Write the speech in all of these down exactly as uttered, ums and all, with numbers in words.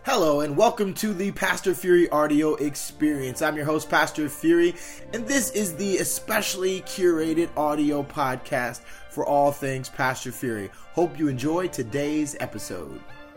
Hello and welcome to the Pastor Fury audio experience. I'm your host, Pastor Fury, and this is the especially curated audio podcast for all things Pastor Fury. Hope you enjoy today's episode.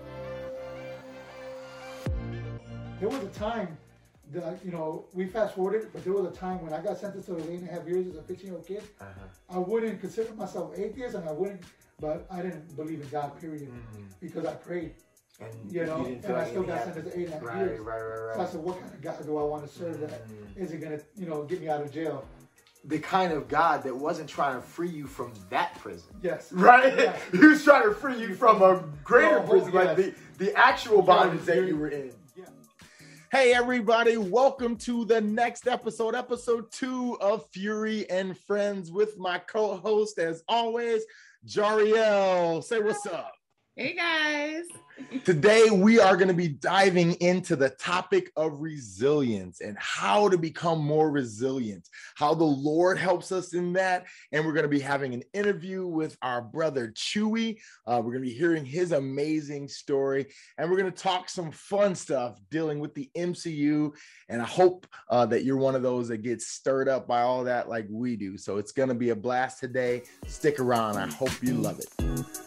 There was a time that, you know, we fast forwarded, but there was a time when I got sentenced to eight and a half years as a fifteen-year-old kid. Uh-huh. I wouldn't consider myself atheist, and I wouldn't, but I didn't believe in God, period, mm-hmm. because I prayed. And you know, you and I still got sentenced to eight and a half right, years. Right, right, right. So I said, what kind of God do I want to serve? That mm-hmm. is it going to, you know, get me out of jail? The kind of God that wasn't trying to free you from that prison. Yes. Right? Yeah. He was trying to free you from a greater oh, prison, yes. like the, the actual bondage that you were in. Yeah. Hey, everybody. Welcome to the next episode, episode two of Fury and Friends with my co-host, as always, Jariel. Say what's up. Hey, guys. Today, we are going to be diving into the topic of resilience and how to become more resilient, how the Lord helps us in that. And we're going to be having an interview with our brother, Chewy. Uh, we're going to be hearing his amazing story, and we're going to talk some fun stuff dealing with the M C U. And I hope uh, that you're one of those that gets stirred up by all that like we do. So it's going to be a blast today. Stick around. I hope you love it.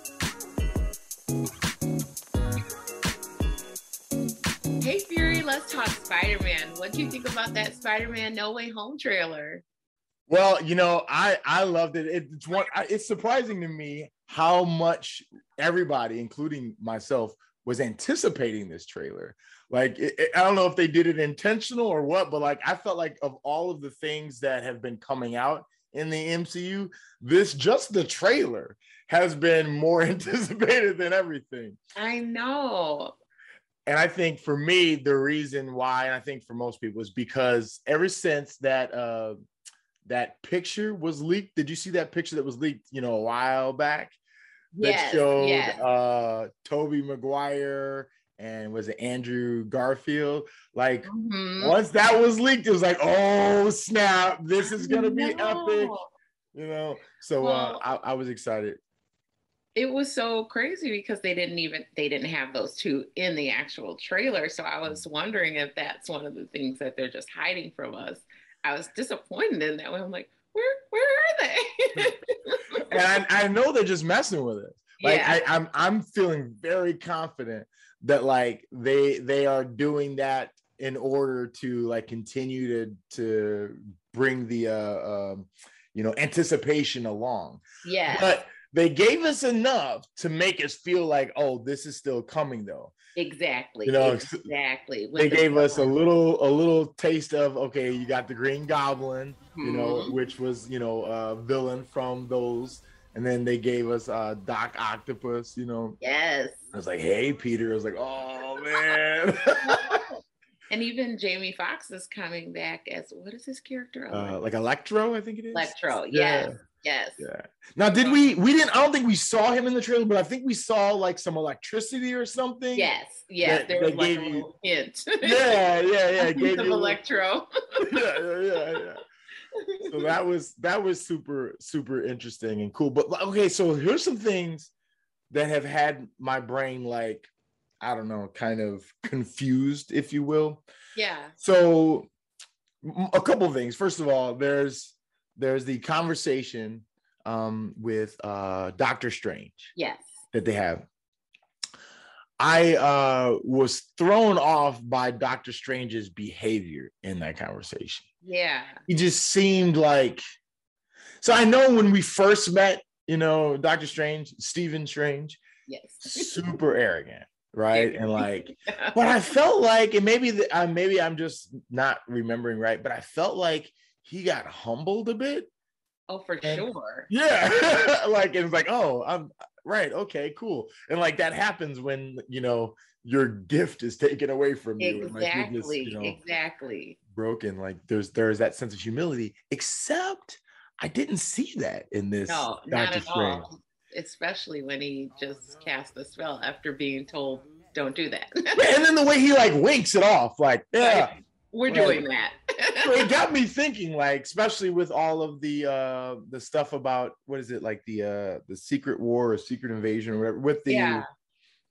Hey Fury, let's talk Spider-Man. What do you think about that Spider-Man No Way Home trailer? Well, you know, I I loved it. It's one. It's surprising to me how much everybody, including myself, was anticipating this trailer. Like, it, it, I don't know if they did it intentional or what, but like, I felt like of all of the things that have been coming out in the M C U, this just the trailer has been more anticipated than everything. I know. And I think for me, the reason why, and I think for most people, is because ever since that uh, that picture was leaked, did you see that picture that was leaked, you know, a while back? That yes, showed yes. uh, Tobey Maguire and was it Andrew Garfield? Like, mm-hmm. once that was leaked, it was like, oh snap, this is gonna be epic, you know. So well, uh, I, I was excited. It was so crazy because they didn't even they didn't have those two in the actual trailer. So I was wondering if that's one of the things that they're just hiding from us. I was disappointed in that way. I'm like, where where are they? And I, I know they're just messing with it. Like yeah. I, I'm I'm feeling very confident that like they they are doing that in order to like continue to to bring the uh um, you know, anticipation along. Yeah. But they gave us enough to make us feel like, oh, this is still coming though. Exactly. You know, exactly. With they the gave us a little, a little taste of, okay, you got the Green Goblin, mm-hmm. you know, which was, you know, a villain from those. And then they gave us uh, Doc Octopus, you know. Yes. I was like, hey, Peter. I was like, oh, man. And even Jamie Foxx is coming back as, what is his character? Uh, like Electro, I think it is. Electro, yes. Yeah. Yes. Yeah. Now, did we, we didn't, I don't think we saw him in the trailer, but I think we saw like some electricity or something. Yes. Yes. That, there was like a you, little hint. Yeah. Yeah. Yeah. A piece of Electro. yeah. Yeah. Yeah. Yeah. So that was, that was super, super interesting and cool. But okay. So here's some things that have had my brain like, I don't know, kind of confused, if you will. Yeah. So a couple of things. First of all, there's, There's the conversation um, with uh, Doctor Strange. Yes. That they have. I uh, was thrown off by Doctor Strange's behavior in that conversation. Yeah. He just seemed like, so I know when we first met, you know, Doctor Strange, Stephen Strange, yes, super arrogant, right? And like, yeah. But I felt like, and maybe the, uh, maybe I'm just not remembering right, but I felt like he got humbled a bit. Oh, for and, sure. Yeah. Like, it's like, oh, I'm right. Okay, cool. And like, that happens when, you know, your gift is taken away from you. Exactly. And like, just, you know, exactly. Broken. Like there's, there's that sense of humility, except I didn't see that in this. No, Doctor not at Strange. all. Especially when he just cast the spell after being told, don't do that. Yeah, and then the way he like winks it off, like, yeah. Right. We're doing that. So it got me thinking, like, especially with all of the uh the stuff about what is it, like the uh the Secret War or Secret Invasion or whatever, with the yeah.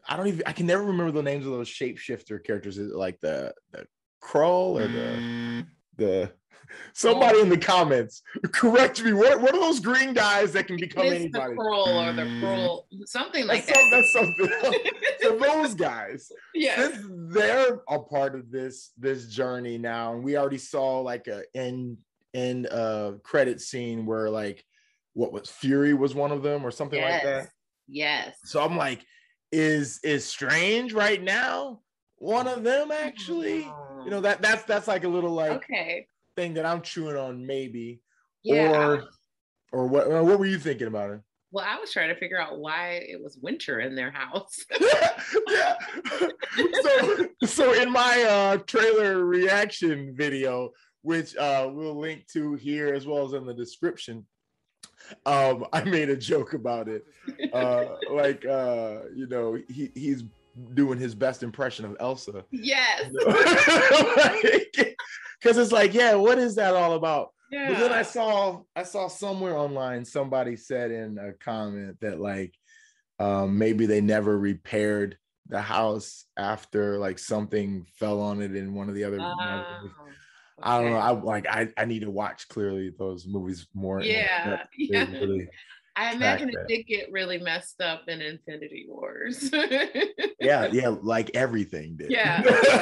I don't even I can never remember the names of those shapeshifter characters. Is it like the the Krull or the the somebody oh. in the comments correct me. What what are those green guys that can become it's anybody? The Krull or the Krull, something like that's that. Some, that's something. So those guys, yeah, since they're a part of this this journey now, and we already saw like a end end uh credit scene where like what was Fury was one of them or something yes. like that. Yes. So I'm like, is is Strange right now one of them actually? Oh. You know, that that's that's like a little like okay thing that I'm chewing on maybe. Yeah. Or or what what were you thinking about it? Well, I was trying to figure out why it was winter in their house. yeah. So so in my uh trailer reaction video, which uh we'll link to here as well as in the description, um I made a joke about it. Uh like uh you know, he he's doing his best impression of Elsa. Yes. Because it's like, yeah, what is that all about? Yeah. But then I saw I saw somewhere online somebody said in a comment that like um maybe they never repaired the house after like something fell on it in one of the other oh, okay. I okay. don't know. I like I, I need to watch clearly those movies more. Yeah. yeah. Really I imagine it did get really messed up in Infinity Wars. yeah, yeah, like everything did. Yeah.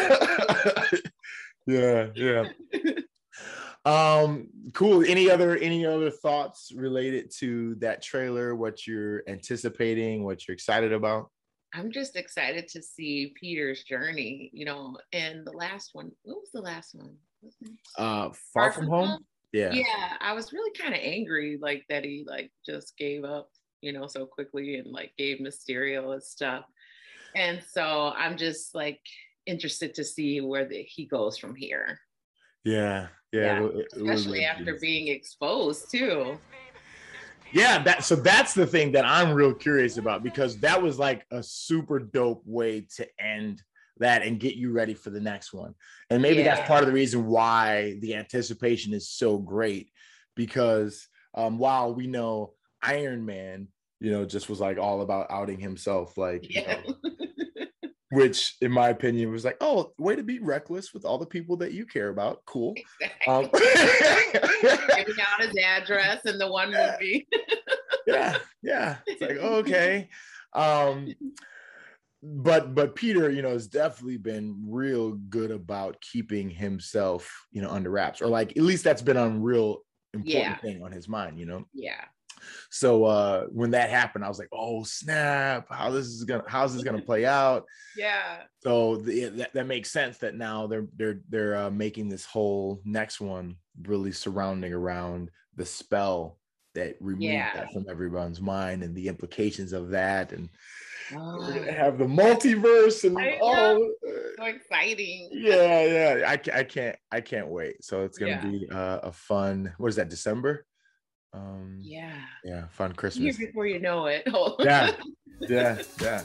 yeah, yeah. Um, cool. Any other any other thoughts related to that trailer? What you're anticipating? What you're excited about? I'm just excited to see Peter's journey. You know, and the last one. What was the last one? Uh, Far, Far from, from Home. home? Yeah. Yeah, I was really kind of angry, like that he like just gave up, you know, so quickly and like gave Mysterio and stuff. And so I'm just like interested to see where the, he goes from here. Yeah, yeah, yeah. It, it especially really after is. being exposed too. Yeah, that so that's the thing that I'm real curious about, because that was like a super dope way to end that and get you ready for the next one. And maybe yeah. that's part of the reason why the anticipation is so great, because um, while we know Iron Man, you know, just was like all about outing himself, like, yeah. you know, which in my opinion was like, oh, way to be reckless with all the people that you care about. Cool. Exactly. Um, Giving out his address in the one movie. yeah, yeah. It's like, okay. Um, but but Peter, you know, has definitely been real good about keeping himself, you know, under wraps, or like at least that's been a real important yeah. thing on his mind, you know. Yeah. So uh when that happened, I was like, oh snap, how this is gonna how's this gonna play out? Yeah. So the, that, that makes sense that now they're they're they're uh, making this whole next one really surrounding around the spell that removed yeah. that from everyone's mind and the implications of that. And oh. we're gonna have the multiverse and all. So exciting. Yeah, yeah. I, I can't I can't wait. So it's gonna yeah. be uh, a fun. What is that? December. Um, yeah. Yeah. Fun Christmas. Here before you know it. yeah. Yeah. Yeah.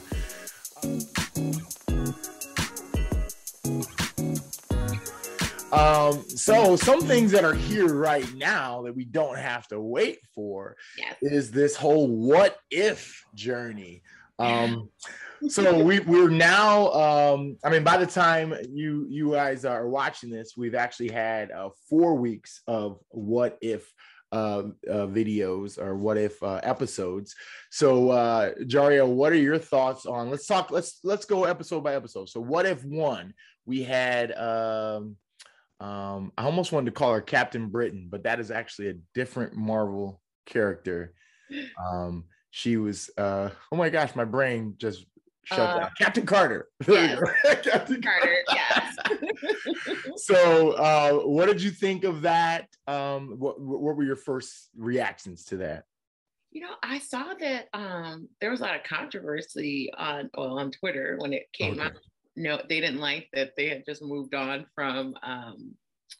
Um, so some things that are here right now that we don't have to wait for yes. is this whole what if journey. Um, so we we're now, um, I mean, by the time you you guys are watching this, we've actually had uh, four weeks of what if uh, uh, videos or what if uh, episodes. So uh, Jario, what are your thoughts on? Let's talk. Let's let's go episode by episode. So what if one we had. Um, Um, I almost wanted to call her Captain Britain, but that is actually a different Marvel character. Um, she was, uh, oh my gosh, my brain just shut uh, down. Captain Carter. Yes. Captain Carter, yes. So, uh, what did you think of that? Um, what, what were your first reactions to that? You know, I saw that um, there was a lot of controversy on, well, on Twitter when it came okay. out. No, they didn't like that they had just moved on from um,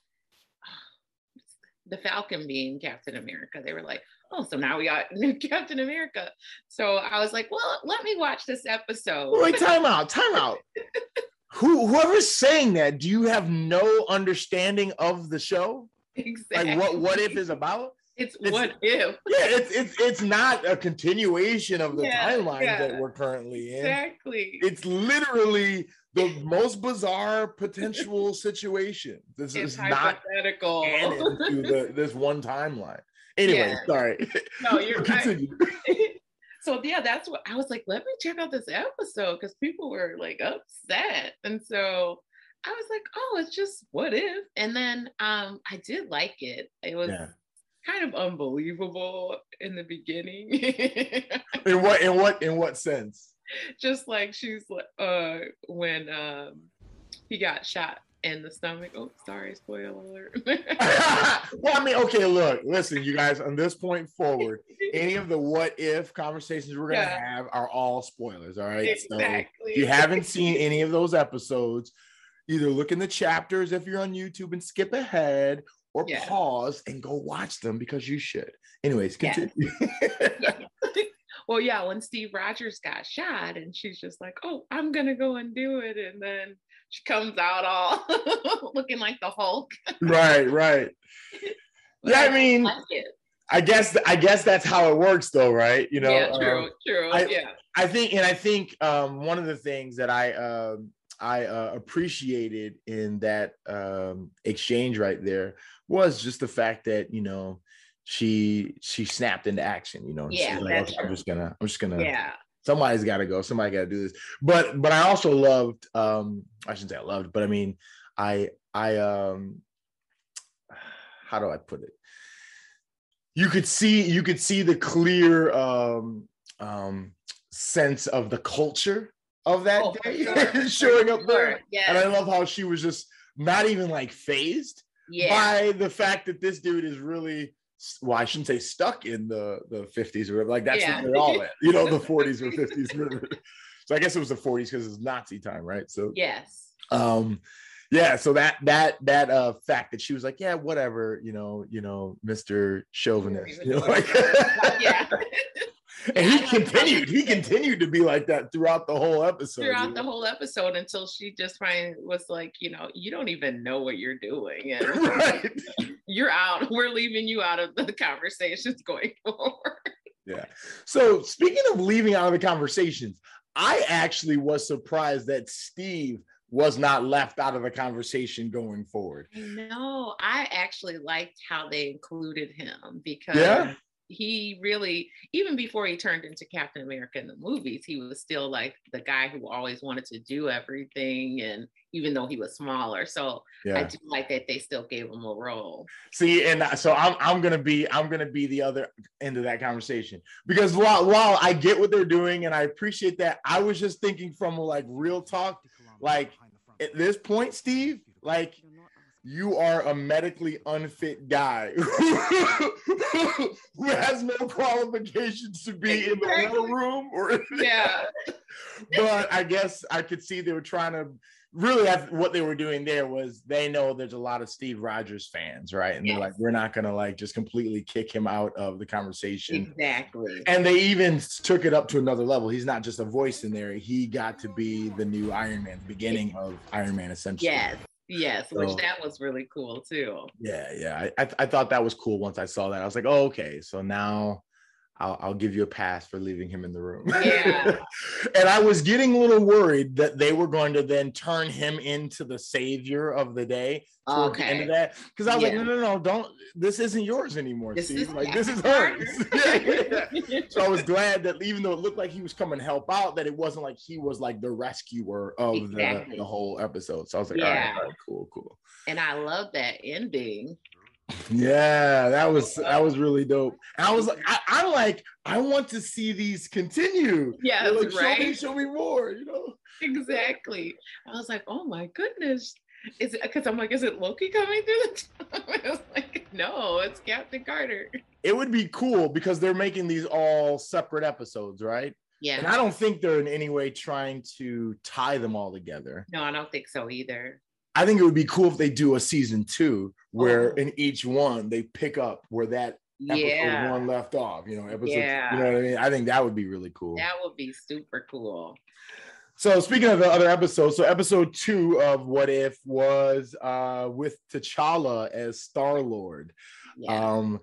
the Falcon being Captain America. They were like, oh, so now we got new Captain America. So I was like, well, let me watch this episode. Wait, time out, time out. Who, whoever's saying that, do you have no understanding of the show? Exactly. Like what, what if is about? It's, it's what if. Yeah, it's it's it's not a continuation of the yeah, timeline yeah. that we're currently in. Exactly. It's literally the most bizarre potential situation. This it's is not hypothetical into the this one timeline. Anyway, yeah. sorry. No, you're continue. Right. So yeah, that's what I was like, let me check out this episode because people were like upset. And so I was like, oh, it's just what if? And then um I did like it. It was yeah. kind of unbelievable in the beginning. in what in what in what sense? Just like she's uh when um he got shot in the stomach. Oh, sorry, spoiler alert. Well, I mean, okay, look, listen, you guys, on this point forward, any of the what if conversations we're gonna yeah. have are all spoilers, all right? Exactly. So if you haven't seen any of those episodes, either look in the chapters if you're on YouTube and skip ahead, or yeah. pause and go watch them because you should. Anyways, continue. Yeah. Well, yeah, when Steve Rogers got shot and she's just like, oh, I'm gonna go and do it, and then she comes out all looking like the Hulk. Right, right. Yeah, I, I mean, like I guess I guess that's how it works, though, right? You know, yeah, true, um, true. I, yeah, I think, and I think um, one of the things that I um, I uh, appreciated in that um, exchange right there was just the fact that, you know, she she snapped into action. You know, yeah, she's like, that's okay, I'm just gonna, I'm just gonna, yeah. Somebody's got to go. Somebody got to do this. But but I also loved. Um, I shouldn't say I loved, but I mean, I I um, how do I put it? You could see you could see the clear um, um, sense of the culture of that oh, day sure. showing up there. Sure. Yes. And I love how she was just not even like phased yeah. by the fact that this dude is really. Well, I shouldn't say stuck in the, the fifties or whatever. Like that's yeah. what they're all at. You know, the forties or fifties. So I guess it was the forties because it's Nazi time, right? So yes. Um, yeah. So that that that uh fact that she was like, yeah, whatever, you know, you know, Mister Chauvinist, you know, like yeah. And he continued, he continued to be like that throughout the whole episode. Throughout you know? the whole episode until she just finally was like, you know, you don't even know what you're doing. And right. You're out. We're leaving you out of the conversations going forward. Yeah. So speaking of leaving out of the conversations, I actually was surprised that Steve was not left out of the conversation going forward. No, I actually liked how they included him because yeah. he really, even before he turned into Captain America in the movies, he was still like the guy who always wanted to do everything. And even though he was smaller, so yeah. I do like that they still gave him a role. See, and so I'm I'm gonna be I'm gonna be the other end of that conversation because while while I get what they're doing and I appreciate that, I was just thinking from like real talk, like at this point, Steve, like you are a medically unfit guy who has no qualifications to be in the battle room or yeah. But I guess I could see they were trying to really what they were doing there was they know there's a lot of Steve Rogers fans, right? And yes. They're like, we're not gonna like just completely kick him out of the conversation. Exactly. And they even took it up to another level. He's not just a voice in there. He got to be the new Iron Man, the beginning of Iron Man, essentially. Yes. Yes, so, which that was really cool too. Yeah, yeah. I, I I thought that was cool once I saw that. I was like, oh, okay. So now I'll, I'll give you a pass for leaving him in the room. Yeah. And I was getting a little worried that they were going to then turn him into the savior of the day toward okay. the end of that. Because I was yeah. like, no, no, no, don't. This isn't yours anymore, this Steve. Is, like yeah. this is hers. yeah, yeah. So I was glad that even though it looked like he was coming to help out, that it wasn't like he was like the rescuer of exactly. the, the whole episode. So I was like, yeah. all, right, all right, cool, cool. And I love that ending. Yeah, that was that was really dope. And I was like, I, I'm like, I want to see these continue. Yeah, like, right. Show me, show me more. You know, exactly. I was like, oh my goodness, is it? Because I'm like, is it Loki coming through the top? I was like, no, it's Captain Carter. It would be cool because they're making these all separate episodes, right? Yeah. And I don't think they're in any way trying to tie them all together. No, I don't think so either. I think it would be cool if they do a season two where oh. in each one they pick up where that episode yeah. one left off, you know, episode, yeah. you know what I mean? I think that would be really cool. That would be super cool. So speaking of the other episodes, so episode two of What If was uh, with T'Challa as Star-Lord. Yeah. Um,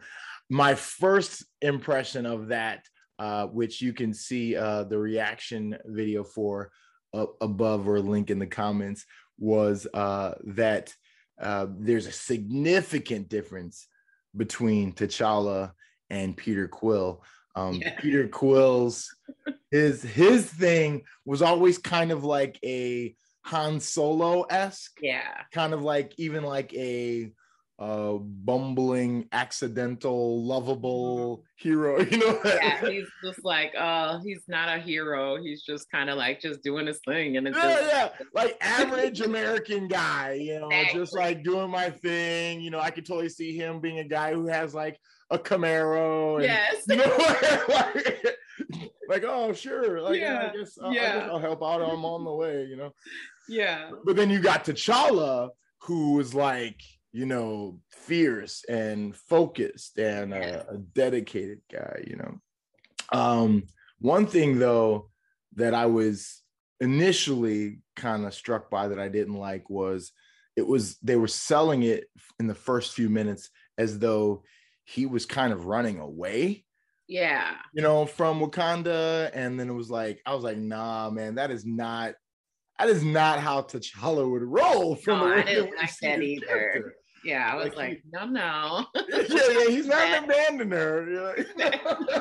my first impression of that, uh, which you can see uh, the reaction video for uh, above or link in the comments, was uh, that uh, there's a significant difference between T'Challa and Peter Quill. Um, yeah. Peter Quill's his his thing was always kind of like a Han Solo-esque, yeah, kind of like even like a uh, bumbling, accidental, lovable hero, you know? Yeah, he's just like, oh, he's not a hero. He's just kind of like just doing his thing, and it's yeah, just- yeah, like average American guy, you know, exactly. Just like doing my thing. You know, I could totally see him being a guy who has like a Camaro. And, yes. You know, like, like, oh, sure. Like, yeah, I guess, uh, yeah. I guess I'll help out. I'm on the way, you know? Yeah. But then you got T'Challa, who was like, you know, fierce and focused and yeah. a, a dedicated guy, you know? Um, one thing, though, that I was initially kind of struck by that I didn't like was it was they were selling it in the first few minutes as though he was kind of running away, yeah, you know, from Wakanda. And then it was like, I was like, nah, man, that is not, that is not how T'Challa would roll. From no, the way I didn't that like that either. Character. Yeah, I was like, like he, no, no. yeah, yeah, he's not an abandoner. You know?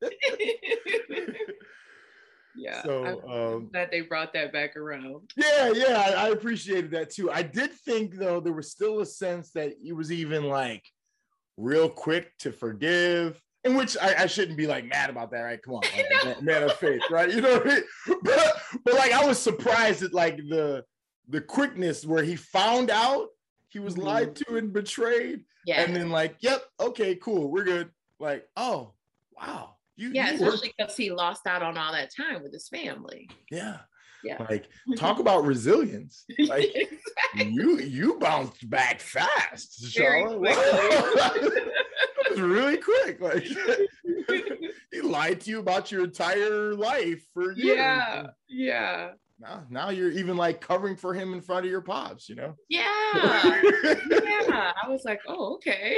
Yeah, so I'm um, glad they brought that back around. Yeah, yeah, I, I appreciated that too. I did think, though, there was still a sense that he was even like real quick to forgive, in which I, I shouldn't be like mad about that, right? Come on, like, man, man of faith, right? You know what I mean? But, but like I was surprised at like the the quickness where he found out he was mm-hmm. lied to and betrayed, yeah, and then like, yep, okay, cool, we're good. Like, oh, wow. You, yeah, you especially because he lost out on all that time with his family. Yeah. Yeah. Like, talk about resilience. Like, exactly. you you bounced back fast, Charlotte. That was really quick. Like, he lied to you about your entire life for years. Yeah, yeah. Now, now you're even like covering for him in front of your pops, you know? Yeah. Yeah. I was like, oh, okay.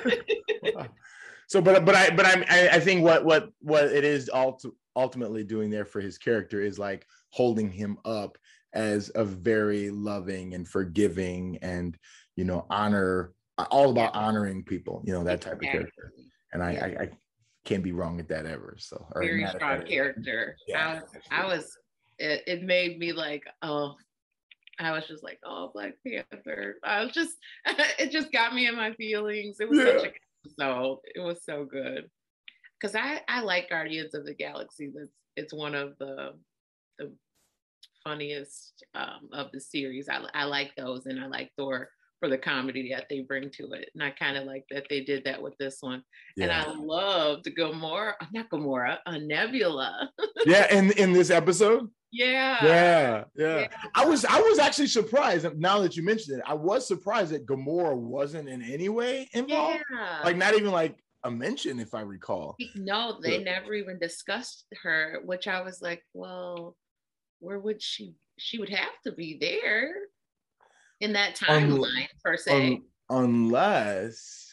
So, but but I but I'm, I I think what what what it is ulti- ultimately doing there for his character is like holding him up as a very loving and forgiving and, you know, honor, all about honoring people, you know, that type exactly. of character. And I, I I can't be wrong at that ever. So very strong character. Yeah, I was, I was it, it made me like, oh, I was just like, oh, Black Panther. I was just it just got me in my feelings. It was yeah. such a So it was so good because I I like Guardians of the Galaxy. That's it's one of the the funniest um, of the series. I I like those, and I like Thor for the comedy that they bring to it. And I kind of like that they did that with this one. Yeah. And I loved Gamora, not Gamora, uh, Nebula. Yeah, in in this episode. Yeah. yeah. Yeah. Yeah. I was I was actually surprised now that you mentioned it. I was surprised that Gamora wasn't in any way involved. Yeah. Like not even like a mention, if I recall. No, they yeah. never even discussed her, which I was like, well, where would she she would have to be there in that timeline Un- per se. Un- unless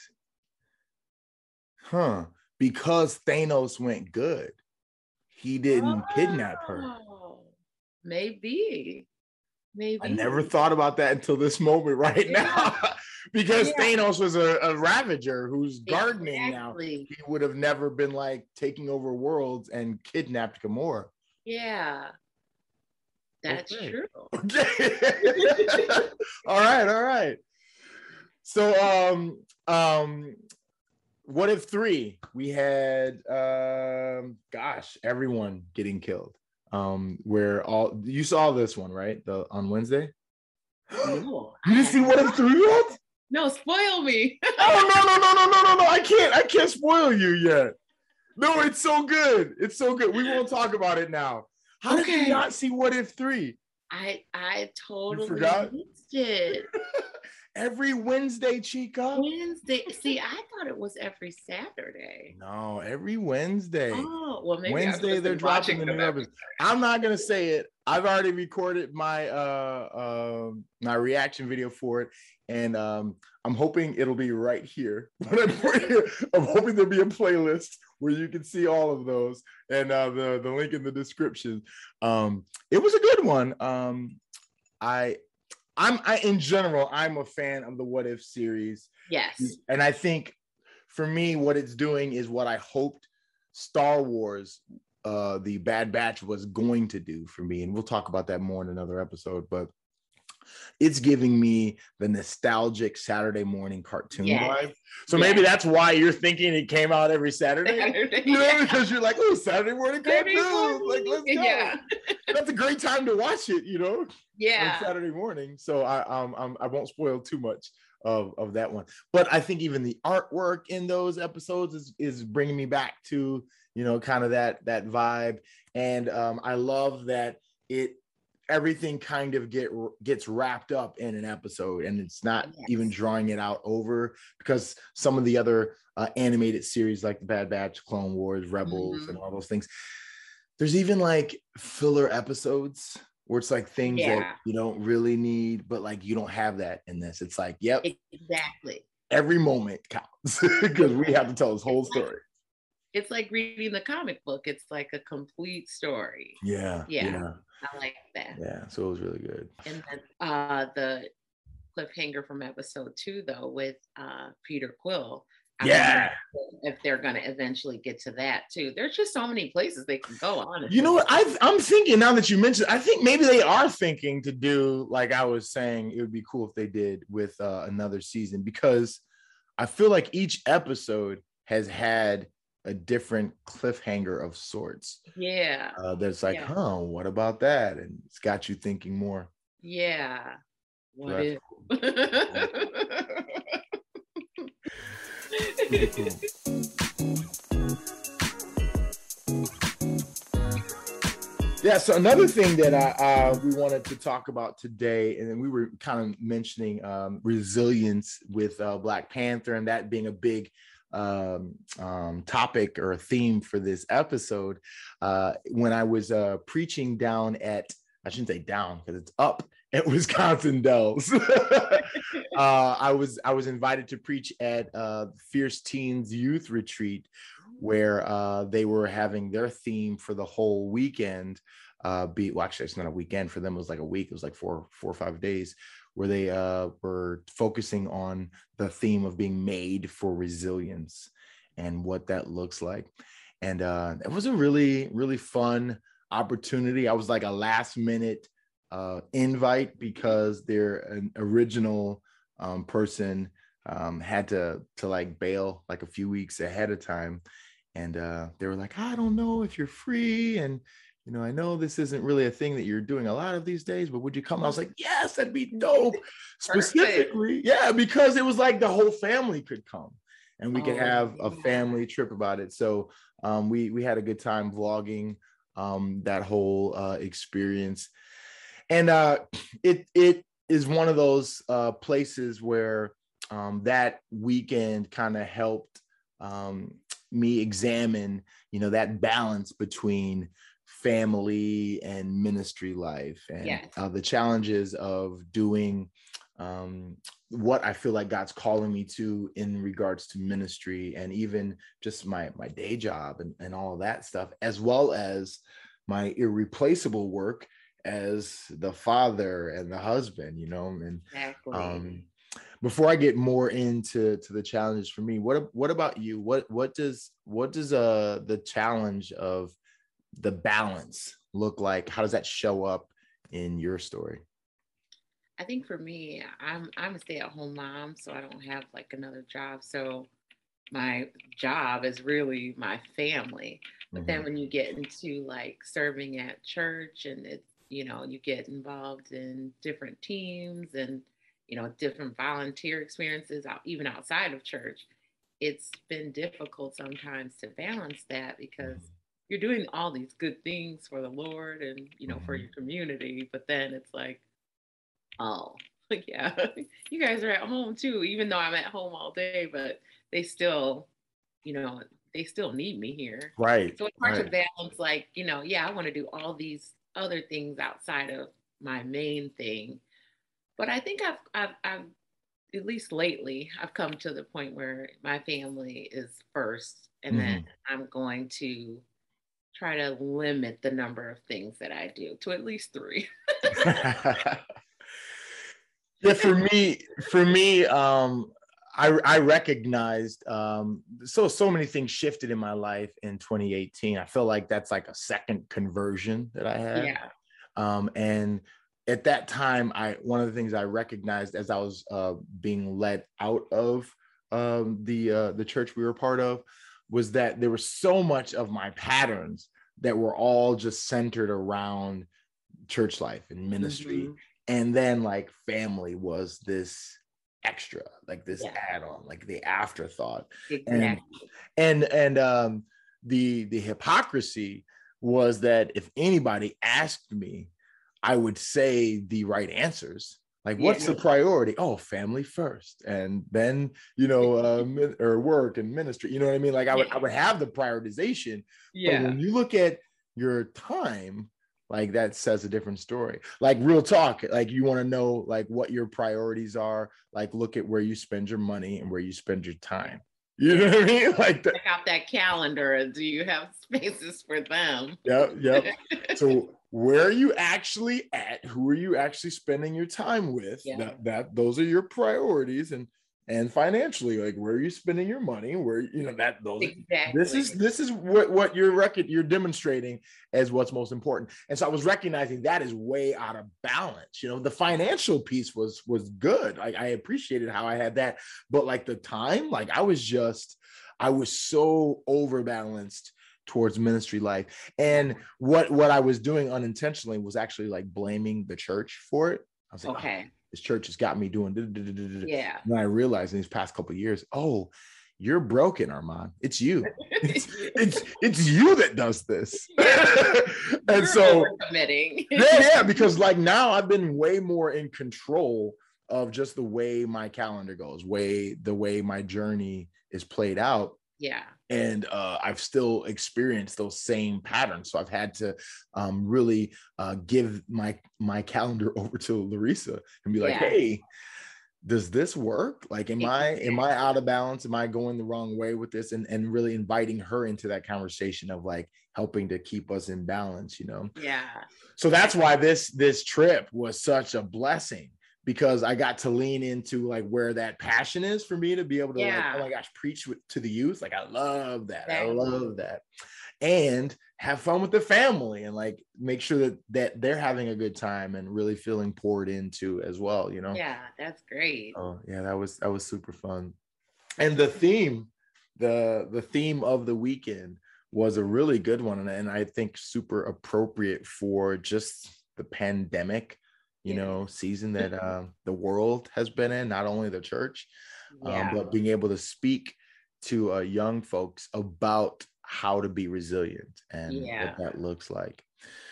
huh, because Thanos went good. He didn't oh. kidnap her. Maybe. Maybe. I never thought about that until this moment right yeah. now. Because yeah. Thanos was a, a Ravager who's gardening exactly. now. He would have never been like taking over worlds and kidnapped Gamora. Yeah. That's okay. true. Okay. all right, all right. So um um what if three? We had um gosh, everyone getting killed. Um, where all you saw this one, right? The on Wednesday. No, you didn't see What If Three yet? No, spoil me. Oh no, no, no, no, no, no, no! I can't, I can't spoil you yet. No, it's so good. It's so good. We won't talk about it now. How okay. did you not see What If Three? I I totally you forgot. it. Every Wednesday, Chica. Wednesday. See, I thought it was every Saturday. No, every Wednesday. Oh, well, maybe Wednesday they're dropping the new episode. I'm not gonna say it. I've already recorded my uh, uh my reaction video for it, and um I'm hoping it'll be right here. When I put it here, I'm hoping there'll be a playlist where you can see all of those, and uh, the the link in the description. Um, it was a good one. Um, I. I'm I, in general, I'm a fan of the What If series. Yes. And I think for me, what it's doing is what I hoped Star Wars, uh, the Bad Batch was going to do for me. And we'll talk about that more in another episode, but it's giving me the nostalgic Saturday morning cartoon yes. vibe. So yes. maybe that's why you're thinking it came out every Saturday. Saturday. You know, because you're like, oh, Saturday morning cartoons. Like, let's go. Yeah. That's a great time to watch it, you know? Yeah. On Saturday morning. So I um I'm, I won't spoil too much of, of that one. But I think even the artwork in those episodes is, is bringing me back to, you know, kind of that that vibe. And um, I love that it everything kind of get gets wrapped up in an episode, and it's not yes. even drawing it out over, because some of the other uh, animated series like the Bad Batch, Clone Wars, Rebels, mm-hmm. and all those things, there's even like filler episodes where it's like things yeah. that you don't really need, but like you don't have that in this. It's like, yep, exactly. Every moment counts because we have to tell this whole story. It's like reading the comic book. It's like a complete story. Yeah. Yeah. yeah. I like that. Yeah. So it was really good. And then uh, the cliffhanger from episode two, though, with uh, Peter Quill. I yeah. If they're going to eventually get to that, too. There's just so many places they can go, honestly. You know what? I've, I'm thinking, now that you mentioned, I think maybe they are thinking to do, like I was saying, it would be cool if they did with uh, another season, because I feel like each episode has had a different cliffhanger of sorts. Yeah. Uh, that's like, yeah. huh, what about that? And it's got you thinking more. Yeah. What so if? Cool. Really cool. Yeah, so another thing that I, uh, we wanted to talk about today, and then we were kind of mentioning um, resilience with uh, Black Panther, and that being a big um, um, topic or a theme for this episode. Uh, when I was uh, preaching down at, I shouldn't say down because it's up at Wisconsin Dells, uh, I was I was invited to preach at uh, Fierce Teens Youth Retreat, where uh, they were having their theme for the whole weekend. Uh, be well, actually, it's not a weekend for them. It was like a week. It was like four, four or five days, where they uh, were focusing on the theme of being made for resilience and what that looks like. And uh, it was a really, really fun opportunity. I was like a last minute uh, invite because their an original um, person um, had to to like bail like a few weeks ahead of time. And uh, they were like, I don't know if you're free. And, you know, I know this isn't really a thing that you're doing a lot of these days, but would you come? I was like, yes, that'd be dope. Specifically, yeah, because it was like the whole family could come and we could oh, have a family trip about it. So um, we, we had a good time vlogging um, that whole uh, experience. And uh, it it is one of those uh, places where um, that weekend kind of helped um, me examine, you know, that balance between family and ministry life, and yes. uh, the challenges of doing um, what I feel like God's calling me to in regards to ministry, and even just my my day job and, and all of that stuff, as well as my irreplaceable work as the father and the husband, you know. And exactly. um, before I get more into to the challenges for me, what what about you? What what does what does uh the challenge of the balance look like? How does that show up in your story? I think for me, I'm I'm a stay-at-home mom, so I don't have like another job. So my job is really my family. But mm-hmm. then when you get into like serving at church, and it's, you know, you get involved in different teams and, you know, different volunteer experiences out, even outside of church, it's been difficult sometimes to balance that, because mm-hmm. you're doing all these good things for the Lord and, you know, mm-hmm. for your community, but then it's like, oh, like, yeah, you guys are at home too, even though I'm at home all day, but they still, you know, they still need me here. Right. So it's hard right. to balance, like, you know, yeah, I want to do all these other things outside of my main thing. But I think I've, I've, I've, at least lately, I've come to the point where my family is first, and mm-hmm. then I'm going to try to limit the number of things that I do to at least three. Yeah, for me, for me, um, I, I recognized um, so so many things shifted in my life in twenty eighteen. I feel like that's like a second conversion that I had. Yeah. Um, and at that time, I one of the things I recognized as I was uh, being led out of um, the uh, the church we were part of was that there was so much of my patterns that were all just centered around church life and ministry. Mm-hmm. And then like family was this extra, like this yeah. add-on, like the afterthought. Exactly. And and and um the the hypocrisy was that if anybody asked me, I would say the right answers. Like, what's yeah. the priority? Oh, family first, and then you know, um, or work and ministry. You know what I mean? Like, I would yeah. I would have the prioritization. Yeah. But when you look at your time, like that says a different story. Like real talk, like you want to know like what your priorities are, like look at where you spend your money and where you spend your time. You know what I mean? Like check out that calendar. Do you have spaces for them? Yep, yep. So where are you actually at? Who are you actually spending your time with? Yeah. That, that those are your priorities, and and financially, like where are you spending your money? Where you know that those exactly. this is this is what what you're rec- you're demonstrating as what's most important. And so I was recognizing that is way out of balance. You know, the financial piece was was good. Like I appreciated how I had that, but like the time, like I was just I was so overbalanced towards ministry life. And what what I was doing unintentionally was actually like blaming the church for it. I was like, okay. Oh, this church has got me doing. Da, da, da, da, da. Yeah. And I realized in these past couple of years, oh, you're broken, Armand. It's you. It's it's, it's you that does this. and you're so committing. yeah, yeah, because like now I've been way more in control of just the way my calendar goes, way the way my journey is played out. Yeah. And uh, I've still experienced those same patterns. So I've had to um, really uh, give my my calendar over to Larissa and be like, yeah. hey, does this work? Like, am I am I out of balance? Am I going the wrong way with this? And, and really inviting her into that conversation of like helping to keep us in balance, you know? Yeah. So that's why this this trip was such a blessing. Because I got to lean into like where that passion is for me to be able to yeah. like, oh my gosh, preach with, to the youth. Like, I love that. Thank I love you. that. And have fun with the family and like make sure that, that they're having a good time and really feeling poured into as well, you know? Yeah, that's great. Oh yeah, that was, that was super fun. And the theme, the, the theme of the weekend was a really good one. And, and I think super appropriate for just the pandemic, you yeah. know, season that uh, the world has been in, not only the church, yeah. um, but being able to speak to uh, young folks about how to be resilient and yeah. what that looks like.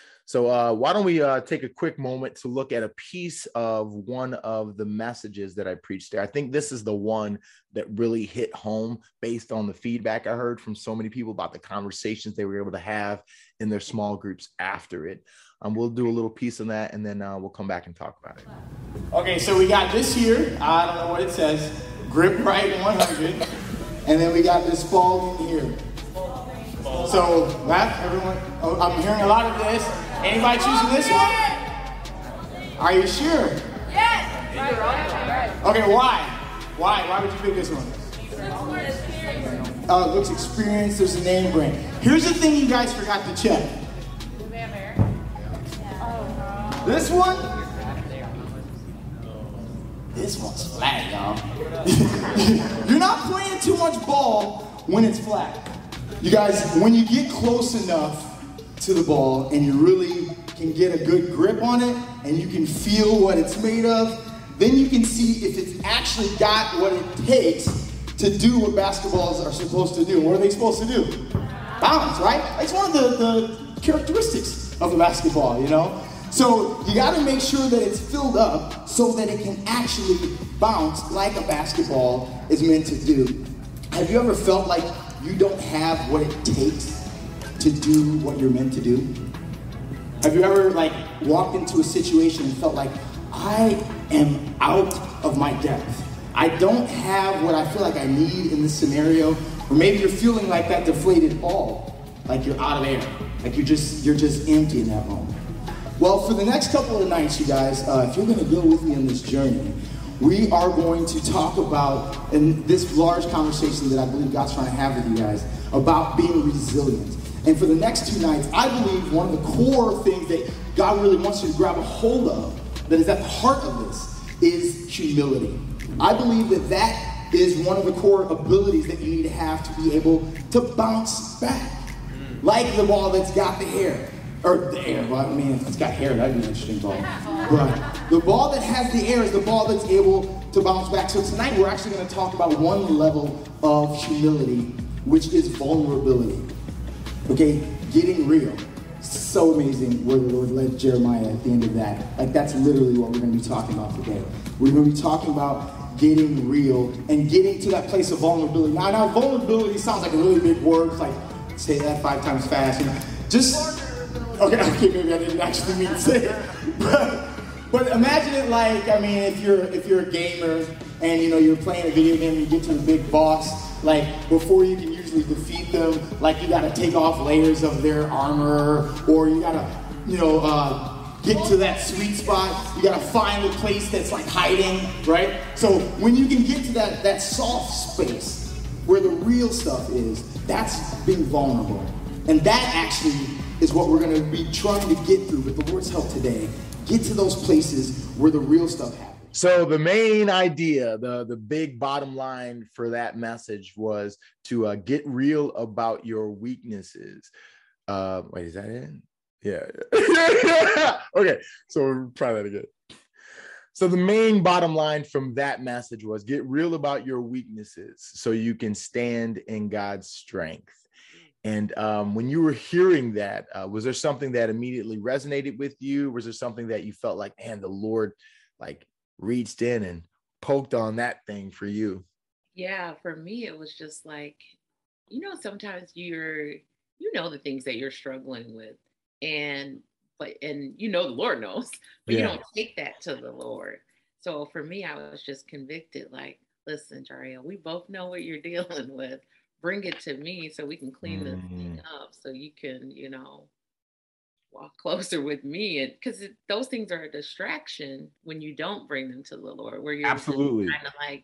So uh, why don't we uh, take a quick moment to look at a piece of one of the messages that I preached there. I think this is the one that really hit home based on the feedback I heard from so many people about the conversations they were able to have in their small groups after it. Um, we'll do a little piece on that, and then uh, we'll come back and talk about it. Okay, so we got this here. I don't know what it says. Grip right one hundred. And then we got this ball here. So, left, everyone. Oh, I'm hearing a lot of this. Anybody choosing this one? Are you sure? Yes. Okay, why? Why? Why would you pick this one? Uh, looks experienced. There's a name brand. Here's the thing you guys forgot to check. This one? This one's flat, y'all. You're not playing too much ball when it's flat. You guys, when you get close enough to the ball and you really can get a good grip on it and you can feel what it's made of, then you can see if it's actually got what it takes to do what basketballs are supposed to do. What are they supposed to do? Bounce, right? It's one of the, the characteristics of a basketball, you know? So you got to make sure that it's filled up so that it can actually bounce like a basketball is meant to do. Have you ever felt like you don't have what it takes to do what you're meant to do? Have you ever like walked into a situation and felt like, I am out of my depth. I don't have what I feel like I need in this scenario. Or maybe you're feeling like that deflated ball, like you're out of air, like you're just you're just empty in that moment. Well, for the next couple of nights, you guys, uh, if you're going to go with me on this journey, we are going to talk about, in this large conversation that I believe God's trying to have with you guys, about being resilient. And for the next two nights, I believe one of the core things that God really wants you to grab a hold of, that is at the heart of this, is humility. I believe that that is one of the core abilities that you need to have to be able to bounce back. Like the ball that's got the hair, or the air, well, I mean, if it's got hair, that'd be an interesting ball. But the ball that has the air is the ball that's able to bounce back. So tonight we're actually going to talk about one level of humility, which is vulnerability. Okay, getting real. So amazing where the Lord led Jeremiah at the end of that. Like, that's literally what we're going to be talking about today. We're going to be talking about getting real and getting to that place of vulnerability. Now, now vulnerability sounds like a really big word. It's like, say that five times fast. You know, just, okay, okay, maybe I didn't actually mean to say it. But, but imagine it like, I mean, if you're if you're a gamer and, you know, you're playing a video game and you get to the big boss, like, before you can usually defeat them, like, you got to take off layers of their armor, or you got to, you know, uh, get to that sweet spot. You got to find a place that's, like, hiding, right? So when you can get to that, that soft space where the real stuff is, that's being vulnerable. And that actually is what we're going to be trying to get through with the Lord's help today. Get to those places where the real stuff happens. So the main idea, the, the big bottom line for that message was to uh, get real about your weaknesses. Uh, wait, is that it? Yeah. Okay, so we'll try that again. So the main bottom line from that message was get real about your weaknesses so you can stand in God's strength. And um, when you were hearing that, uh, was there something that immediately resonated with you? Was there something that you felt like, man, the Lord, like, reached in and poked on that thing for you? Yeah, for me, it was just like, you know, sometimes you're, you know, the things that you're struggling with, and, but, and you know, the Lord knows, but yeah. You don't take that to the Lord. So for me, I was just convicted, like, listen, Jariel, we both know what you're dealing with. Bring it to me so we can clean this mm-hmm. thing up, so you can, you know, walk closer with me. And because those things are a distraction when you don't bring them to the Lord, where you're absolutely kind of like,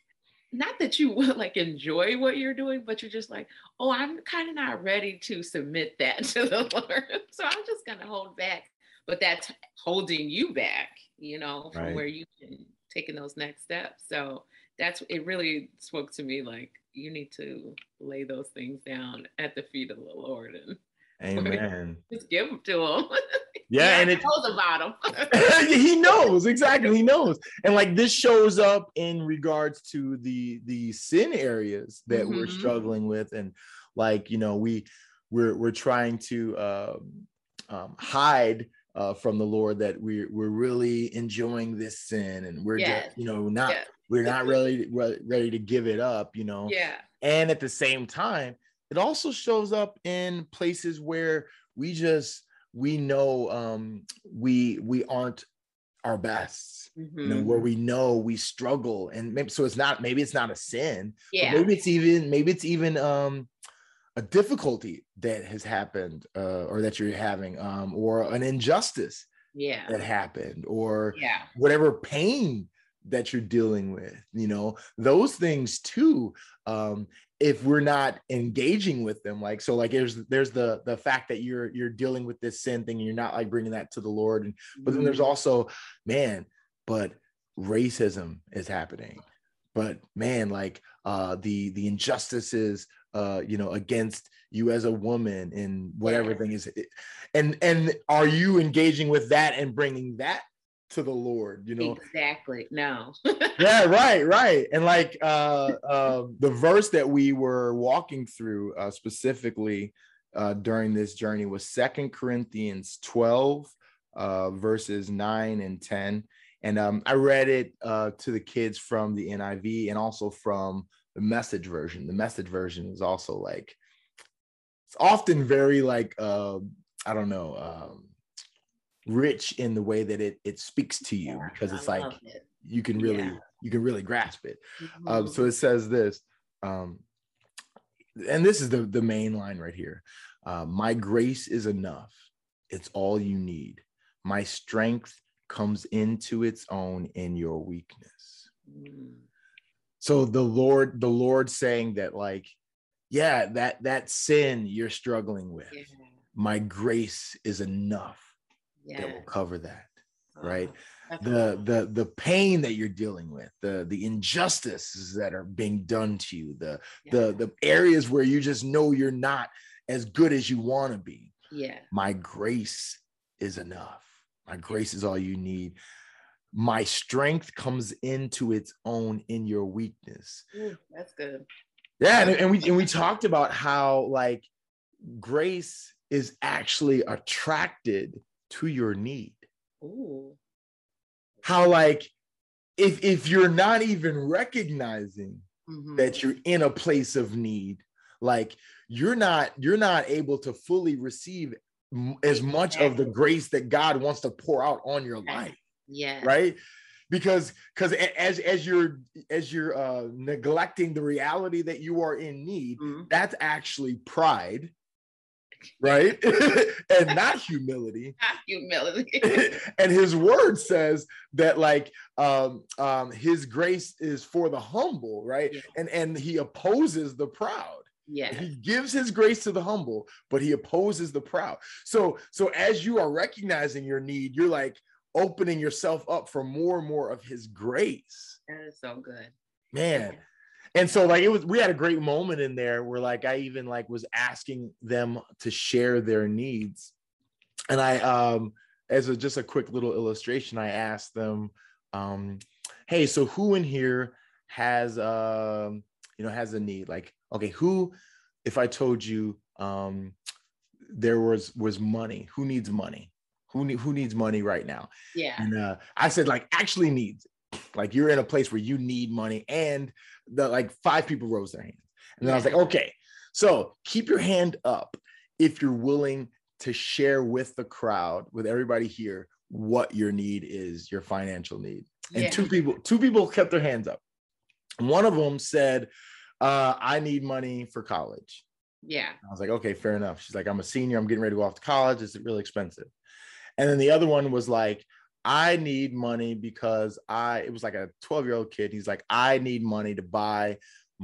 not that you would like enjoy what you're doing, but you're just like, oh, I'm kind of not ready to submit that to the Lord, so I'm just gonna hold back. But that's holding you back, you know, from right. where you can taking those next steps. So that's, it really spoke to me, like, you need to lay those things down at the feet of the Lord and amen. Just give them to him. Yeah, he and it knows about him. He knows exactly. He knows, and like this shows up in regards to the the sin areas that mm-hmm. we're struggling with, and like, you know, we we're we're trying to um, um, hide uh, from the Lord that we're we're really enjoying this sin, and we're yes. just, you know, not yes. we're not really ready to give it up, you know. Yeah. And at the same time, it also shows up in places where we just, we know um, we we aren't our best, mm-hmm. you know, where we know we struggle, and maybe so it's not, maybe it's not a sin, yeah. but maybe it's even maybe it's even um, a difficulty that has happened, uh, or that you're having, um, or an injustice yeah. that happened, or yeah. whatever pain that you're dealing with, you know, those things too. Um, if we're not engaging with them, like, so like there's there's the the fact that you're you're dealing with this sin thing and you're not like bringing that to the Lord, and but then there's also, man, but racism is happening, but man, like uh the the injustices uh you know against you as a woman and whatever yeah. thing is, and and are you engaging with that and bringing that to the Lord, you know? Exactly. No. Yeah, right, right. And like uh, uh, the verse that we were walking through uh, specifically uh, during this journey was Second Corinthians twelve, uh, verses nine and ten. And um, I read it uh, to the kids from the N I V and also from the Message version. The Message version is also like, it's often very like, uh, I don't know, um, rich in the way that it it speaks to you, yeah, because it's I like it. you can really yeah. you can really grasp it. Mm-hmm. Um, so it says this, um, and this is the the main line right here. Uh, My grace is enough. It's all you need. My strength comes into its own in your weakness. Mm. So the Lord, the Lord saying that, like, yeah, that that sin you're struggling with, yeah. my grace is enough yeah. that will cover that, oh, right? The cool. the the pain that you're dealing with, the the injustices that are being done to you, the yeah. the the areas where you just know you're not as good as you want to be. Yeah, my grace is enough. My grace is all you need. My strength comes into its own in your weakness. Ooh, that's good. Yeah, and, and we and we talked about how, like, grace is actually attracted to your need. Ooh. How, like, if if you're not even recognizing mm-hmm. that you're in a place of need, like you're not you're not able to fully receive as much of the grace that God wants to pour out on your life. Yeah. Right? Because because as as you're as you're uh, neglecting the reality that you are in need, mm-hmm. that's actually pride, right? And not humility. Not humility. And his word says that, like, um, um, his grace is for the humble, right? Yeah. And and he opposes the proud. Yeah. He gives his grace to the humble, but he opposes the proud. So so as you are recognizing your need, you're like opening yourself up for more and more of his grace. That is so good, man. And so, like, it was, we had a great moment in there where, like, I even like was asking them to share their needs. And I, um, as a, just a quick little illustration, I asked them, um, hey, so who in here has, um, you know, has a need? Like, okay, who, if I told you um, there was, was money, who needs money? Who, need, who needs money right now? Yeah. And uh, I said, like, actually needs it. Like, you're in a place where you need money. And the like five people rose their hands. And then yeah. I was like, okay, so keep your hand up if you're willing to share with the crowd, with everybody here, what your need is, your financial need. And yeah. two people, two people kept their hands up. One of them said, uh, I need money for college. Yeah. I was like, okay, fair enough. She's like, I'm a senior. I'm getting ready to go off to college. It's really expensive. And then the other one was like, I need money because I, it was like a twelve year old kid. He's like, I need money to buy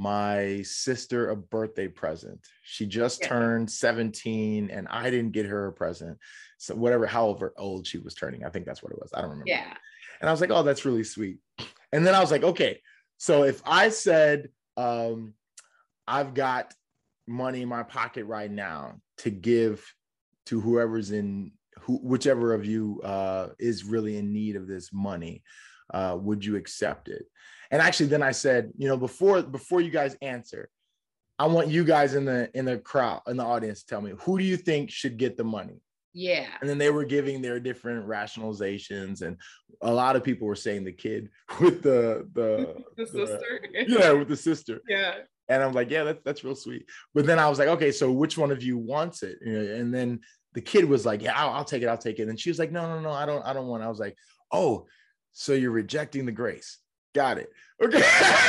my sister a birthday present. She just yeah. turned seventeen and I didn't get her a present. So whatever, however old she was turning, I think that's what it was. I don't remember. Yeah. And I was like, oh, that's really sweet. And then I was like, okay, so if I said, um, I've got money in my pocket right now to give to whoever's in, who, whichever of you uh, is really in need of this money, uh, would you accept it? And actually, then I said, you know, before before you guys answer, I want you guys in the in the crowd, in the audience, to tell me, who do you think should get the money? Yeah. And then they were giving their different rationalizations, and a lot of people were saying the kid with the the, the sister. The, yeah, with the sister. Yeah. And I'm like, yeah, that's that's real sweet. But then I was like, okay, so which one of you wants it? You know, and then the kid was like, yeah, I'll, I'll take it. I'll take it. And she was like, no, no, no, I don't, I don't want it. I was like, oh, so you're rejecting the grace. Got it. Okay.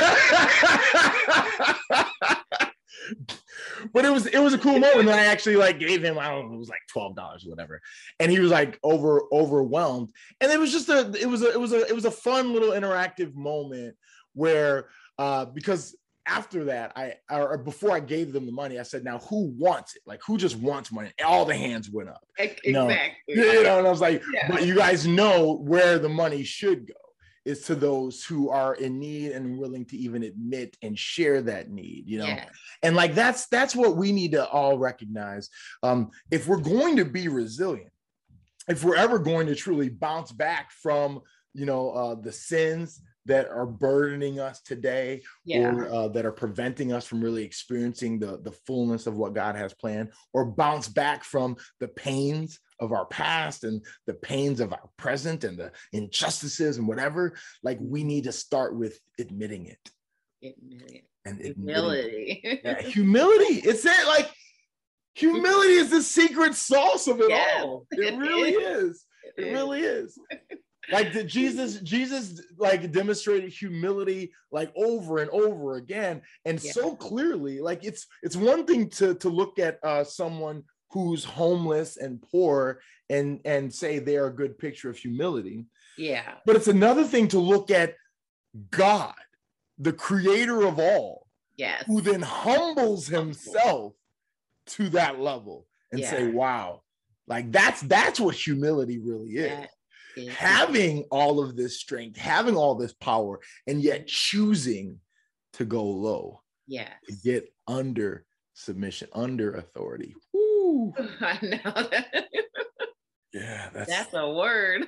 But it was, it was a cool moment. And I actually like gave him, I don't know, it was like twelve dollars or whatever. And he was like over, overwhelmed. And it was just a, it was a, it was a, it was a fun little interactive moment where, uh, because after that, I, or before I gave them the money, I said, now who wants it? Like, who just wants money? And all the hands went up. Exactly. You know? You know, and I was like, yeah. But you guys know where the money should go. Is to those who are in need and willing to even admit and share that need, you know? Yeah. And like, that's, that's what we need to all recognize. Um, if we're going to be resilient, if we're ever going to truly bounce back from, you know, uh, the sins that are burdening us today, Yeah. or uh, that are preventing us from really experiencing the, the fullness of what God has planned, or bounce back from the pains of our past and the pains of our present and the injustices and whatever. Like, we need to start with admitting it. Admit it. And Humility. admitting, yeah, humility. It's it. Like, humility is the secret sauce of it Yes, all. It, it really is. is. It, it really is. Like, the Jesus, Jesus like demonstrated humility like over and over again, and Yeah. so clearly. Like, it's it's one thing to to look at uh, someone who's homeless and poor and and say they are a good picture of humility, Yeah. but it's another thing to look at God, the creator of all, Yes. who then humbles himself to that level and Yeah. say, wow, like that's that's what humility really is. That is- Having all of this strength, having all this power, and yet choosing to go low, Yes. to get under submission, under authority. Woo. I know that. Yeah, that's That's a word.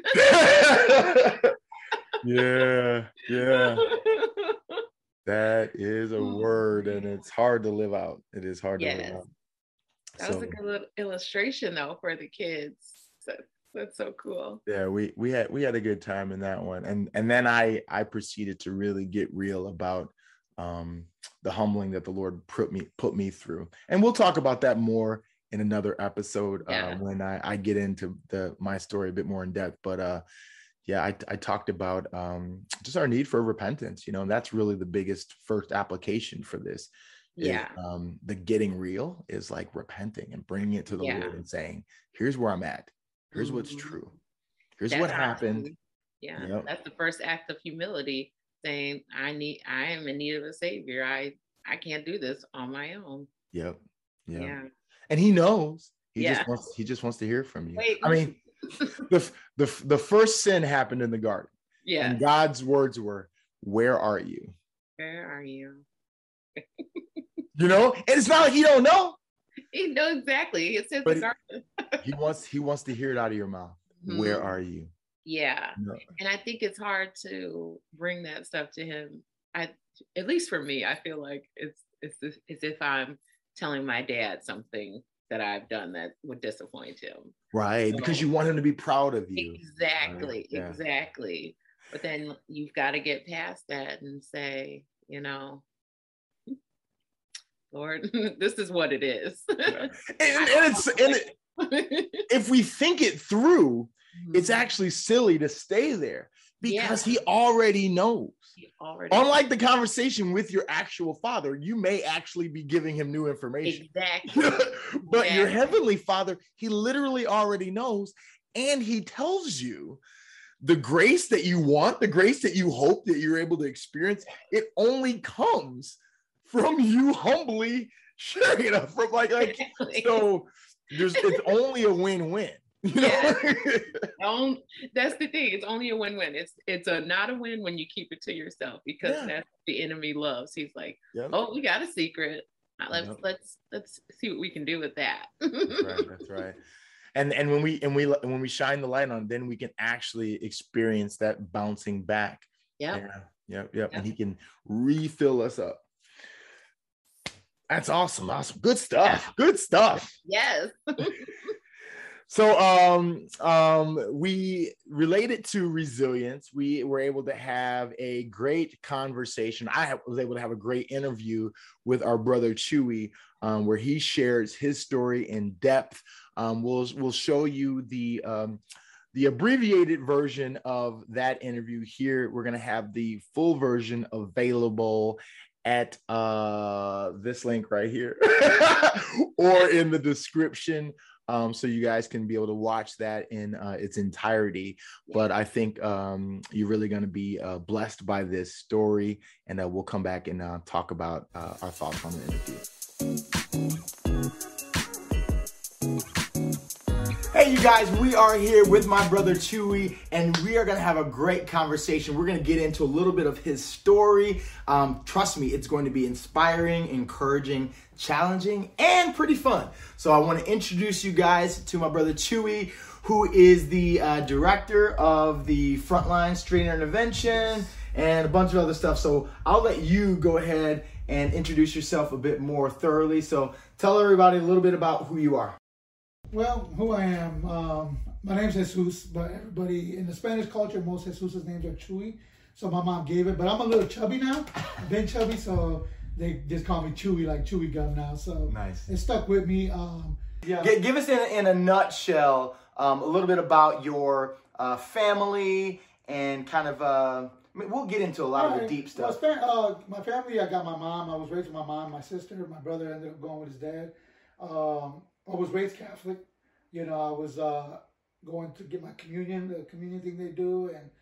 yeah, yeah. That is a word, and it's hard to live out. It is hard to Yes. live out. That So, was a good little illustration though for the kids. So, that's so cool. yeah, we we had we had a good time in that one, and and then I I proceeded to really get real about um, the humbling that the Lord put me put me through, and we'll talk about that more in another episode uh, Yeah. when I I get into the my story a bit more in depth. But uh, yeah, I I talked about um, just our need for repentance, you know, and that's really the biggest first application for this. Is, Yeah. um, the getting real is like repenting and bringing it to the Yeah. Lord and saying, here's where I'm at. Here's what's Mhm. true. Here's That's what happened. honestly- Yeah. Yep. That's the first act of humility, saying, I need I am in need of a savior. I I can't do this on my own. Yep. Yep. Yeah. And he knows. He Yeah. just wants he just wants to hear from you. Wait. I mean, the, the the first sin happened in the garden. Yeah. And God's words were, where are you? Where are you? You know, and it's not like he don't know. He knows exactly. It says But the it- garden. He wants he wants to hear it out of your mouth. Where Mhm. are you? Yeah. You know? And I think it's hard to bring that stuff to him. I, at least for me, I feel like it's it's as as if I'm telling my dad something that I've done that would disappoint him. Right. Because So- you want him to be proud of you. Exactly, yeah. exactly. But then you've got to get past that and say, you know, Lord, this is what it is. And, and it's and it, if we think it through, it's actually silly to stay there because Yeah. he already knows. He already Unlike the conversation with your actual father, you may actually be giving him new information. exactly. But your Exactly. heavenly father, he literally already knows, and he tells you the grace that you want, the grace that you hope that you're able to experience, it only comes from you humbly sharing it from like like Exactly. so there's it's only a win-win. You know? Don't, that's the thing. It's only a win-win. It's it's a not a win when you keep it to yourself, because Yeah. that's what the enemy loves. He's like, Yep. oh, we got a secret. Uh, Let's Yep. let's let's see what we can do with that. That's right. That's right. And and when we and we when we shine the light on, then we can actually experience that bouncing back. Yeah. Yeah. Yep. Yep. And Yep. he can refill us up. That's awesome. Awesome. Good stuff. Good stuff. Yes. So um um we related to resilience. We were able to have a great conversation. I have, was able to have a great interview with our brother Chewy, um, where he shares his story in depth. Um, we'll we'll show you the um, the abbreviated version of that interview here. We're gonna have the full version available at uh, this link right here or in the description. Um, so you guys can be able to watch that in uh, its entirety. But I think um, you're really going to be uh, blessed by this story, and uh, we'll come back and uh, talk about uh, our thoughts on the interview. Hey, you guys, we are here with my brother Chewy, and we are going to have a great conversation. We're going to get into a little bit of his story. Um, trust me, it's going to be inspiring, encouraging, challenging, and pretty fun. So I want to introduce you guys to my brother Chewy, who is the uh, director of the Frontline Street Intervention and a bunch of other stuff. So I'll let you go ahead and introduce yourself a bit more thoroughly. So tell everybody a little bit about who you are. Well, who I am, um, my name's Jesus, but everybody in the Spanish culture, most Jesus' names are Chuy. So my mom gave it, but I'm a little chubby now. I've been chubby, so they just call me Chewy, like Chewy gum now. So nice. It stuck with me. Um, yeah. G- give us in, in a nutshell um, a little bit about your uh, family and kind of, uh, I mean, we'll get into a lot right. of the deep stuff. Well, uh, my family, I got my mom. I was raised with my mom, my sister. My brother ended up going with his dad. Um, I was raised Catholic. You know, I was uh, going to get my communion, the communion thing they do. And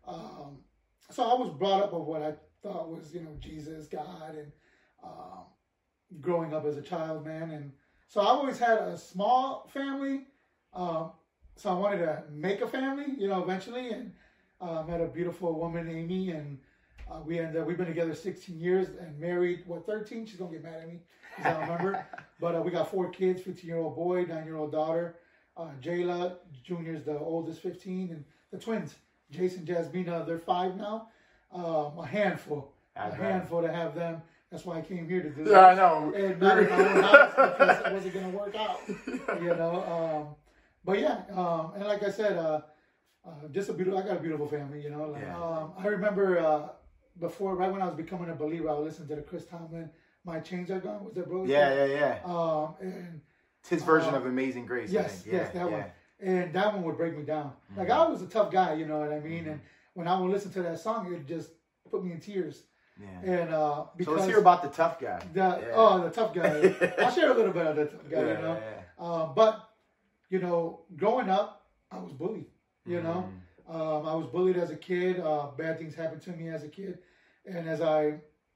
um, so I was brought up with what I thought was, you know, Jesus, God, and um, growing up as a child, man. And so I always had a small family. Um, so I wanted to make a family, you know, eventually. And uh, met a beautiful woman, Amy, and uh, we ended up, we've been together sixteen years and married, what, thirteen? She's going to get mad at me because I don't remember. But uh, we got four kids, fifteen-year-old boy, nine-year-old daughter. Uh, Jayla, Junior's the oldest, fifteen. And the twins, Jason, Jasmina, they're five now. Um, a handful. That's a right. handful to have them. That's why I came here to do that. Yeah, I know. And not in my own house because it wasn't going to work out. You know. Um, but yeah, um, and like I said, uh, uh, just a beautiful. I got a beautiful family. You know. Like, yeah. um, I remember uh, before, right when I was becoming a believer, I would listen to the Chris Tomlin. My chains are gone. Was that bro? Yeah, yeah, yeah. Um, and it's his version uh, of Amazing Grace. Yes, yeah, yes, that yeah. one. And that one would break me down. Mm-hmm. Like I was a tough guy, you know what I mean. Mm-hmm. And when I would listen to that song, it just put me in tears. Yeah. And uh, because so let's hear about the tough guy. The, yeah. Oh, the tough guy. I'll share a little bit of the tough guy, yeah, you know. Yeah, yeah. Uh, but you know, growing up, I was bullied. You mm-hmm. know, um, I was bullied as a kid. Uh, bad things happened to me as a kid, and as I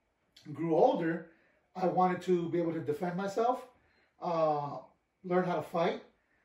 grew older, I wanted to be able to defend myself, uh, learn how to fight,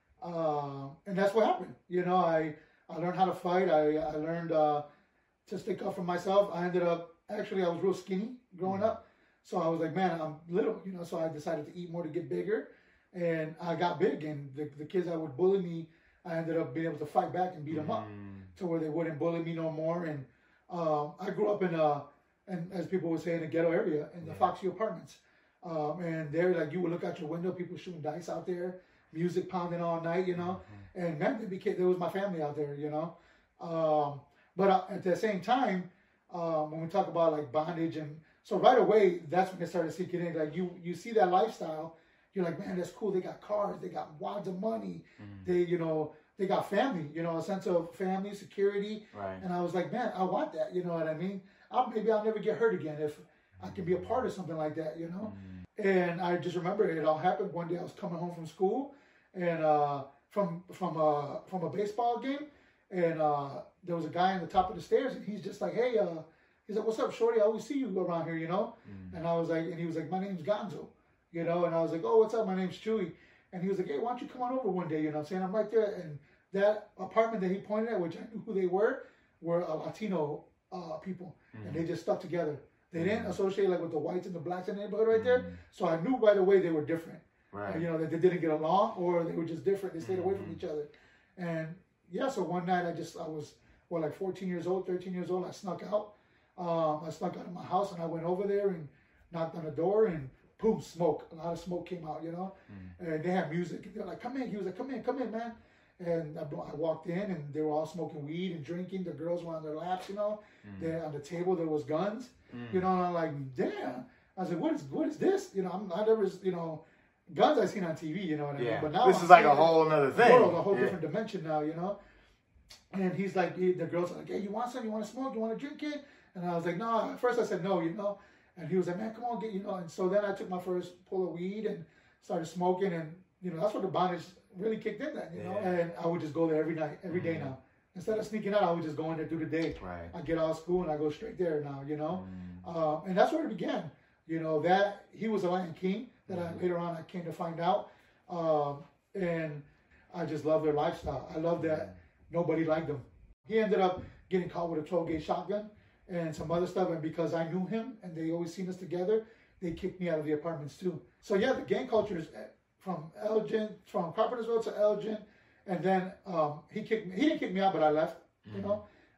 uh, and that's what happened. You know, I I learned how to fight. I I learned uh, to stick up for myself. I ended up actually I was real skinny growing mm-hmm. up, so I was like, man, I'm little. You know, so I decided to eat more to get bigger, and I got big. And the the kids that would bully me, I ended up being able to fight back and beat them mm-hmm. up to where they wouldn't bully me no more. And um, I grew up in a and as people would say, in the ghetto area, in the yeah. Foxy Apartments. Um, and there, like, you would look out your window, people shooting dice out there, music pounding all night, you know. Mm-hmm. And man, they became, there was my family out there, you know. Um, but uh, at the same time, um, when we talk about, like, bondage, and so right away, that's when it started sinking in. Like, you, you see that lifestyle, you're like, man, that's cool. They got cars, they got wads of money, mm-hmm. they, you know, they got family, you know, a sense of family, security. Right. And I was like, man, I want that, you know what I mean? I'll, maybe I'll never get hurt again if I can be a part of something like that, you know? Mm-hmm. And I just remember it all happened. One day I was coming home from school and uh, from from a, from a baseball game, and uh, there was a guy on the top of the stairs, and he's just like, hey, uh, he's like, what's up, shorty? I always see you around here, you know? Mm-hmm. And I was like, and he was like, my name's Gonzo, you know? And I was like, oh, what's up? My name's Chewy. And he was like, hey, why don't you come on over one day, you know what I'm saying? I'm right there. And that apartment that he pointed at, which I knew who they were, were uh, Latino uh, people. Mm-hmm. And they just stuck together. They mm-hmm. didn't associate like with the whites and the blacks in the neighborhood right there. Mm-hmm. So I knew right away they were different. Right. Uh, you know, that they didn't get along or they were just different. They stayed mm-hmm. away from each other. And yeah, so one night I just, I was, well, like fourteen years old, thirteen years old. I snuck out. Um, I snuck out of my house and I went over there and knocked on the door and boom, smoke. A lot of smoke came out, you know. Mm-hmm. And they had music. They're like, come in. He was like, come in, come in, man. And I, I walked in and they were all smoking weed and drinking. The girls were on their laps, you know. Mm. Then on the table there was guns, mm. you know. And I'm like, damn. I was like, what is what is this? You know, I'm not ever, you know, guns I've seen on T V, you know what I yeah. mean. But now this I'm is like a whole other thing, world, a whole yeah. different dimension now, you know. And he's like, he, the girls are like, hey, you want some? You want to smoke? You want to drink it? And I was like, no. At first I said no, you know. And he was like, man, come on, get, you know. And so then I took my first pull of weed and started smoking, and you know, that's what the bondage really kicked in then, you know. Yeah. And I would just go there every night, every mm-hmm. day now. Instead of sneaking out, I would just go in there through the day. Right. I get out of school and I go straight there now, you know. Mm-hmm. Um, and that's where it began. You know, that he was a Lion King that mm-hmm. I later on I came to find out. Um, and I just love their lifestyle. I love that mm-hmm. nobody liked them. He ended up getting caught with a twelve gauge shotgun and some other stuff. And because I knew him and they always seen us together, they kicked me out of the apartments too. So yeah, the gang culture is from Elgin, from Carpentersville to Elgin, and then um, he kicked me. He didn't kick me out, but I left, mm-hmm. you know.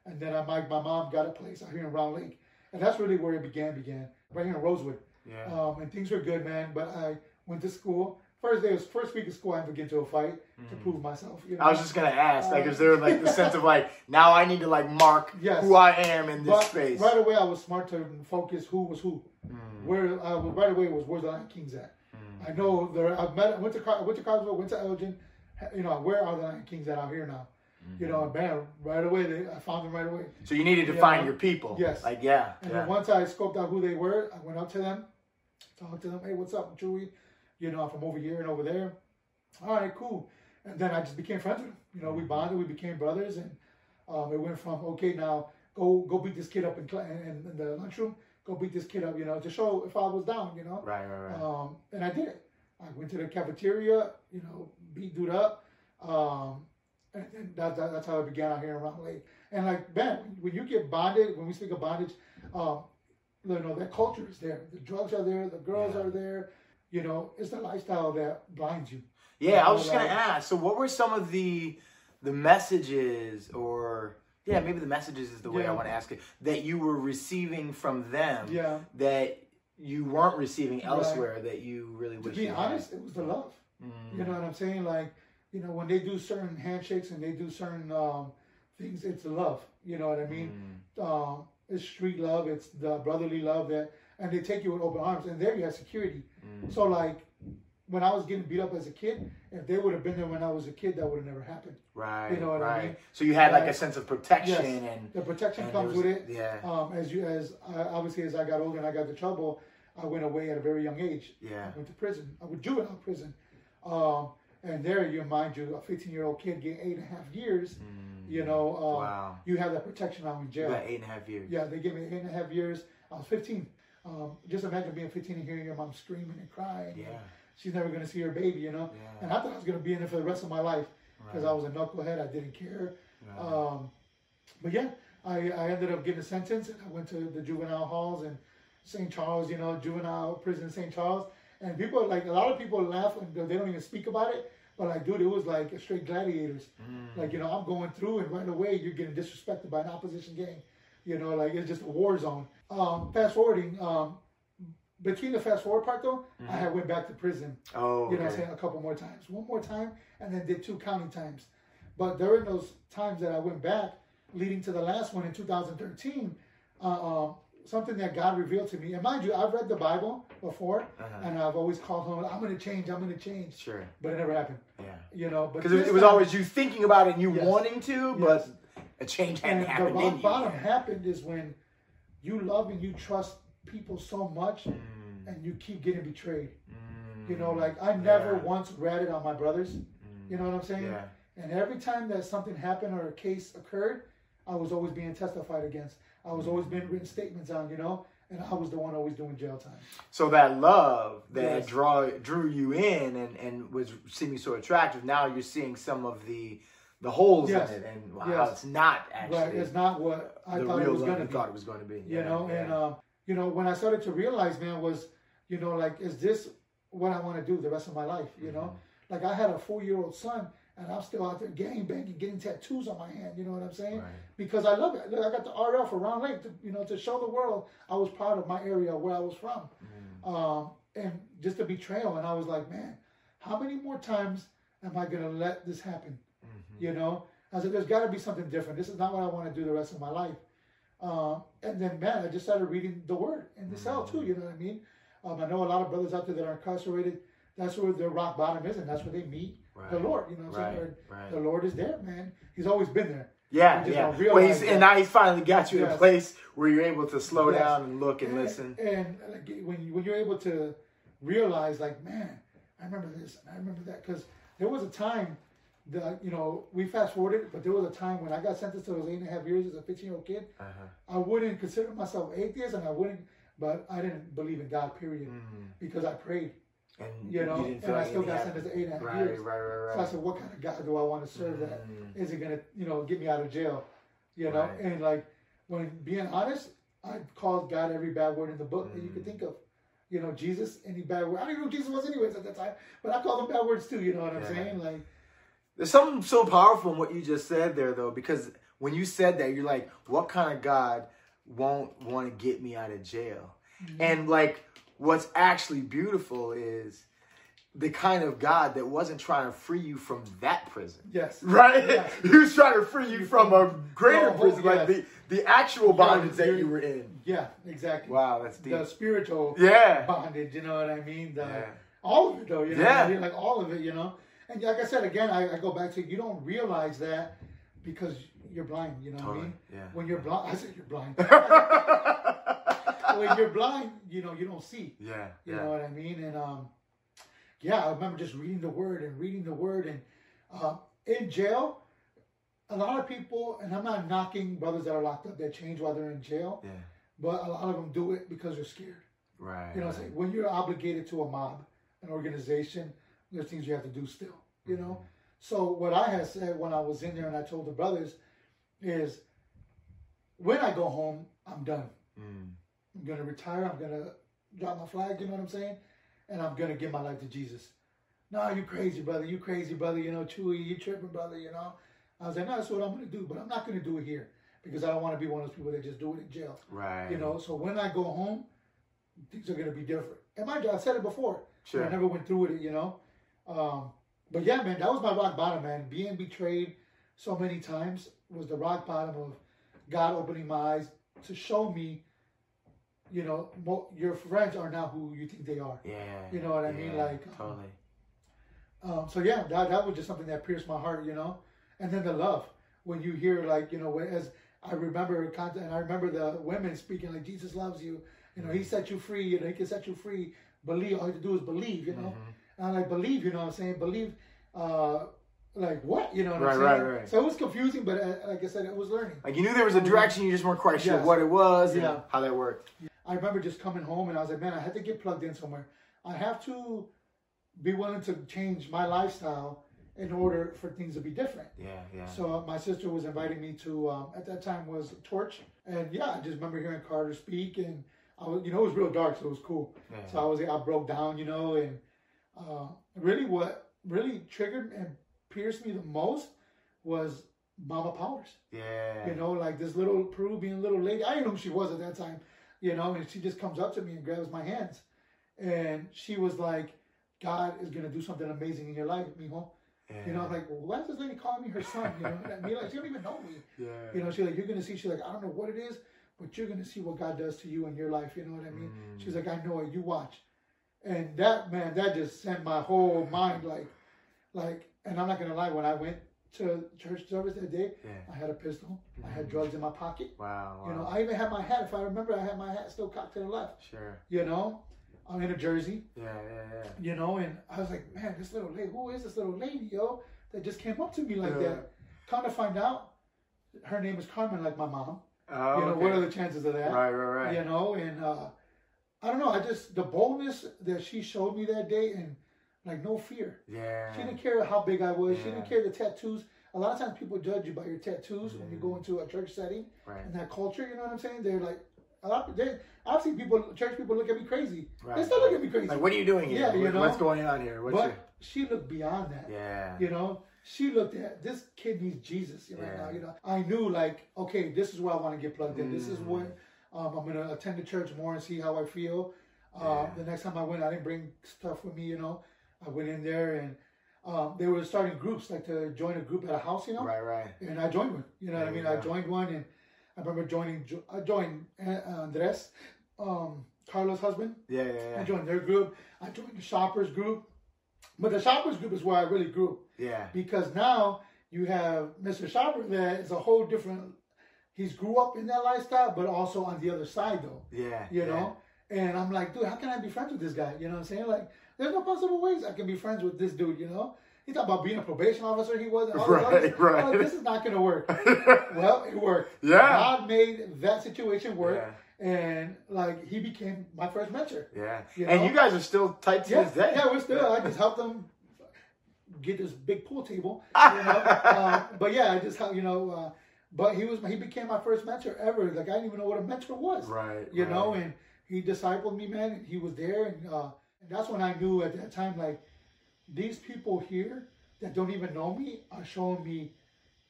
And then I, my, my mom got a place out here in Round Lake. And that's really where it began, began, right here in Rosewood. Yeah. Um, and things were good, man. But I went to school. First day was first week of school. I had to get into a fight mm. to prove myself. You know? I was just gonna ask, like, um, is there like the sense of like now I need to like mark yes. who I am in this but space? Right away, I was smart to focus who was who. Mm. Where I was right away was where's the Lion Kings at? Mm. I know there. I met. I went to I went to Collinsville, went to Elgin. You know, where are the Lion Kings at out here now? Mm-hmm. You know, and bam, right away they, I found them right away. So you needed to you find know? your people. Yes. Like yeah. And yeah. then once I scoped out who they were, I went up to them, talked to them. Hey, what's up, Chewy? You know, I'm from over here and over there. All right, cool. And then I just became friends with them. You know, we bonded, we became brothers, and um, it went from okay, now go go beat this kid up in, in, in the lunchroom. Go beat this kid up, you know, to show if I was down, you know. Right, right, right. Um, and I did it. I went to the cafeteria, you know, beat dude up. Um, and, and that, that, that's how it began out here in Round Lake. And like, man, when you get bonded, when we speak of bondage, um, you know, that culture is there. The drugs are there. The girls yeah. are there. You know, it's the lifestyle that blinds you. Yeah, you know, I was just like, gonna ask. So, what were some of the the messages, or yeah, maybe the messages is the way yeah. I want to ask it, that you were receiving from them yeah. that you weren't receiving elsewhere, right. that you really wish to be you honest, had? it was the love. Mm. You know what I'm saying? Like, you know, when they do certain handshakes and they do certain um, things, it's the love. You know what I mean? Mm. Um, it's street love. It's the brotherly love that, and they take you with open arms. And there you have security. Mm. So like, when I was getting beat up as a kid, if they would have been there when I was a kid, that would have never happened. Right. You know what right. I mean? So you had like uh, a sense of protection, yes, and the protection and comes was, with it. Yeah. Um, as you as I, obviously as I got older and I got into trouble, I went away at a very young age. Yeah. I went to prison. I went juvenile prison. Um, and there, you mind you, a fifteen-year-old kid getting eight and a half years. Mm. You know. Um, wow. You have that protection now in jail. You got eight and a half years. Yeah, they gave me eight and a half years. I was fifteen. Um, just imagine being fifteen and hearing your mom screaming and crying. Yeah. And she's never going to see her baby, you know. Yeah. And I thought I was going to be in there for the rest of my life because right. I was a knucklehead. I didn't care. Right. Um, but yeah, I, I ended up getting a sentence, and I went to the juvenile halls in Saint Charles, you know, juvenile prison in Saint Charles. And people, like, a lot of people laugh and they don't even speak about it. But like, dude, it was like a straight gladiators. Mm. Like, you know, I'm going through, and right away you're getting disrespected by an opposition gang. You know, like, it's just a war zone. Um, fast forwarding, um, between the fast forward part though, mm-hmm. I had went back to prison. Oh, okay. You know what I'm saying? A couple more times. One more time, and then did two county times. But during those times that I went back, leading to the last one in two thousand thirteen, uh, um, something that God revealed to me. And mind you, I've read the Bible before, uh-huh. and I've always called him, I'm going to change, I'm going to change. Sure. But it never happened. Yeah. You know, but because it, it was always you thinking about it and you yes. wanting to, but yes. a change hadn't and happened the in you. bottom happened is when you love and you trust people so much, mm. and you keep getting betrayed. Mm. You know, like I never yeah. once ratted on my brothers. Mm. You know what I'm saying? Yeah. And every time that something happened or a case occurred, I was always being testified against. I was always being written statements on, you know, and I was the one always doing jail time. So that love that yes. draw drew you in and, and was seeming so attractive, now you're seeing some of the the holes yes. in it, and wow, yes. it's not actually right. It's not what I thought it was going to be. Thought it was going to be. You yeah, know, yeah. and um, you know, when I started to realize, man, was you know, like, is this what I want to do the rest of my life? You mm-hmm. know, like I had a four-year-old son, and I'm still out there gang banging, getting tattoos on my hand. You know what I'm saying? Right. Because I love it. Look, I got the R L for Round Lake, to, you know, to show the world I was proud of my area where I was from, mm. um, and just a betrayal. And I was like, man, how many more times am I gonna let this happen? Mm-hmm. You know, I said, there's got to be something different. This is not what I want to do the rest of my life. Um, and then, man, I just started reading the Word in the mm-hmm. cell too. You know what I mean? Um, I know a lot of brothers out there that are incarcerated. That's where their rock bottom is, and that's where they meet right. the Lord. You know what I'm right. saying? Right. The Lord is there, man. He's always been there. Yeah, yeah. Well, he's, and now he's finally got you yes. in a place where you're able to slow yes. down and look and, and listen. And like, when you, when you're able to realize, like, man, I remember this, and I remember that, because there was a time that, you know, we fast forwarded, but there was a time when I got sentenced to those eight and a half years as a fifteen-year-old kid. Uh-huh. I wouldn't consider myself atheist, and I wouldn't, but I didn't believe in God, period, mm-hmm. because I prayed. And you know, you and I still got sentenced to eight and a half right, years. Right, right, right. So I said, what kind of God do I want to serve? Mm. That is it gonna, you know, get me out of jail? You know, right. and like, when being honest, I called God every bad word in the book mm. that you could think of. You know, Jesus, any bad word. I don't even know who Jesus was anyways at that time, but I called him bad words too. You know what I'm yeah. saying? Like, there's something so powerful in what you just said there, though, because when you said that, you're like, what kind of God won't want to get me out of jail? Mm-hmm. And like, what's actually beautiful is the kind of God that wasn't trying to free you from that prison. Yes. Right? Yes. He was trying to free you from a greater oh, prison, yes. like the, the actual bondage that you were in. Yeah, exactly. Wow, that's deep. The spiritual yeah. bondage, you know what I mean? The, yeah. All of it, though, you know? Yeah. I mean? Like, all of it, you know? And like I said, again, I, I go back to, you don't realize that because you're blind, you know totally. what I mean? Yeah. When you're blind, I said you're blind. When you're blind, you know, you don't see. Yeah. You yeah. know what I mean? And, um, yeah, I remember just reading the word and reading the word. And uh, in jail, a lot of people, and I'm not knocking brothers that are locked up that change while they're in jail, yeah. but a lot of them do it because they're scared. Right. You know what I'm saying? When you're obligated to a mob, an organization, there's things you have to do still, you know? Mm-hmm. So what I had said when I was in there and I told the brothers is, when I go home, I'm done. Mm. I'm going to retire. I'm going to drop my flag, you know what I'm saying? And I'm going to give my life to Jesus. No, you crazy, brother. You crazy, brother. You know, Chewy, you tripping, brother, you know? I was like, no, that's what I'm going to do. But I'm not going to do it here because I don't want to be one of those people that just do it in jail. Right. You know, so when I go home, things are going to be different. And mind you, I said it before. Sure. I never went through it, you know? Um, but yeah, man, that was my rock bottom, man. Being betrayed so many times was the rock bottom of God opening my eyes to show me, you know, mo- your friends are not who you think they are. Yeah. You know what I yeah, mean? Like, um, totally. Um, so yeah, that, that was just something that pierced my heart, you know? And then the love. When you hear, like, you know, as I remember, and I remember the women speaking, like, Jesus loves you. You know, he set you free. You know, he can set you free. Believe. All you have to do is believe, you know? Mm-hmm. And I'm like, believe, you know what I'm saying? Believe, uh, like, what? You know what right, I'm saying? Right, right, So it was confusing, but uh, like I said, it was learning. Like, you knew there was a direction, you just weren't quite sure yes. what it was and yeah. how that worked. I remember just coming home and I was like, man, I had to get plugged in somewhere. I have to be willing to change my lifestyle in order for things to be different. Yeah, yeah. So uh, my sister was inviting me to, um, at that time was Torch. And yeah, I just remember hearing Carter speak and I was, you know, it was real dark, so it was cool. Yeah. So I was, I broke down, you know, and uh, really what really triggered and pierced me the most was Mama Powers. Yeah. You know, like this little Peruvian little lady. I didn't know who she was at that time, you know, and she just comes up to me and grabs my hands. And she was like, God is going to do something amazing in your life, mijo. Yeah. You know, I'm like, well, why is this lady calling me her son? You know, I mean, like, she don't even know me. Yeah. You know, she's like, you're going to see, she's like, I don't know what it is, but you're going to see what God does to you in your life. You know what I mean? Mm. She's like, I know it. You watch. And that, man, that just sent my whole mind like, like, and I'm not going to lie, when I went to church service that day, yeah. I had a pistol. Mm. I had drugs in my pocket. Wow, wow. You know, I even had my hat. If I remember, I had my hat still cocked to the left. Sure. You know? I'm in a jersey. Yeah, yeah, yeah. You know, and I was like, man, this little lady, who is this little lady, yo, that just came up to me like yeah. that? Come to find out, her name is Carmen, like my mom. Oh, you know, okay. What are the chances of that? Right, right, right. You know, and uh, I don't know, I just, the boldness that she showed me that day and like no fear. Yeah. She didn't care how big I was. Yeah. She didn't care the tattoos. A lot of times people judge you by your tattoos mm. when you go into a church setting. Right. And that culture, you know what I'm saying? They're like, a lot of, they, I've seen people, church people look at me crazy. Right. They still look at me crazy. Like, what are you doing here? Yeah, you what, know? What's going on here? What's but your... she looked beyond that. Yeah. You know? She looked at, this kid needs Jesus right yeah. now. You know? I knew, like, okay, this is where I want to get plugged in. Mm. This is what um, I'm going to attend the church more and see how I feel. Yeah. Uh, the next time I went, I didn't bring stuff with me, you know? I went in there and um, they were starting groups, like to join a group at a house, you know? Right, right. And I joined one. You know what I mean? I joined one and I remember joining, I joined Andres, um, Carlos' husband. Yeah, yeah, yeah. I joined their group. I joined the shoppers group. But the shoppers group is where I really grew. Yeah. Because now you have Mister Shopper that is a whole different, he's grew up in that lifestyle, but also on the other side though. Yeah. You yeah. know? And I'm like, dude, how can I be friends with this guy? You know what I'm saying? Like, there's no possible ways I can be friends with this dude, you know? He talked about being a probation officer. He was. All right, others. right. Like, this is not going to work. Well, it worked. Yeah. God made that situation work. Yeah. And, like, he became my first mentor. Yeah. You and know? you guys are still tight to yeah. this day. Yeah, we're still. I just helped them get this big pool table. You know? uh, but, yeah, I just helped, you know. Uh, but he was. He became my first mentor ever. Like, I didn't even know what a mentor was. Right. You right. know, and he discipled me, man. And he was there. And, uh, and that's when I knew at that time, like, these people here that don't even know me are showing me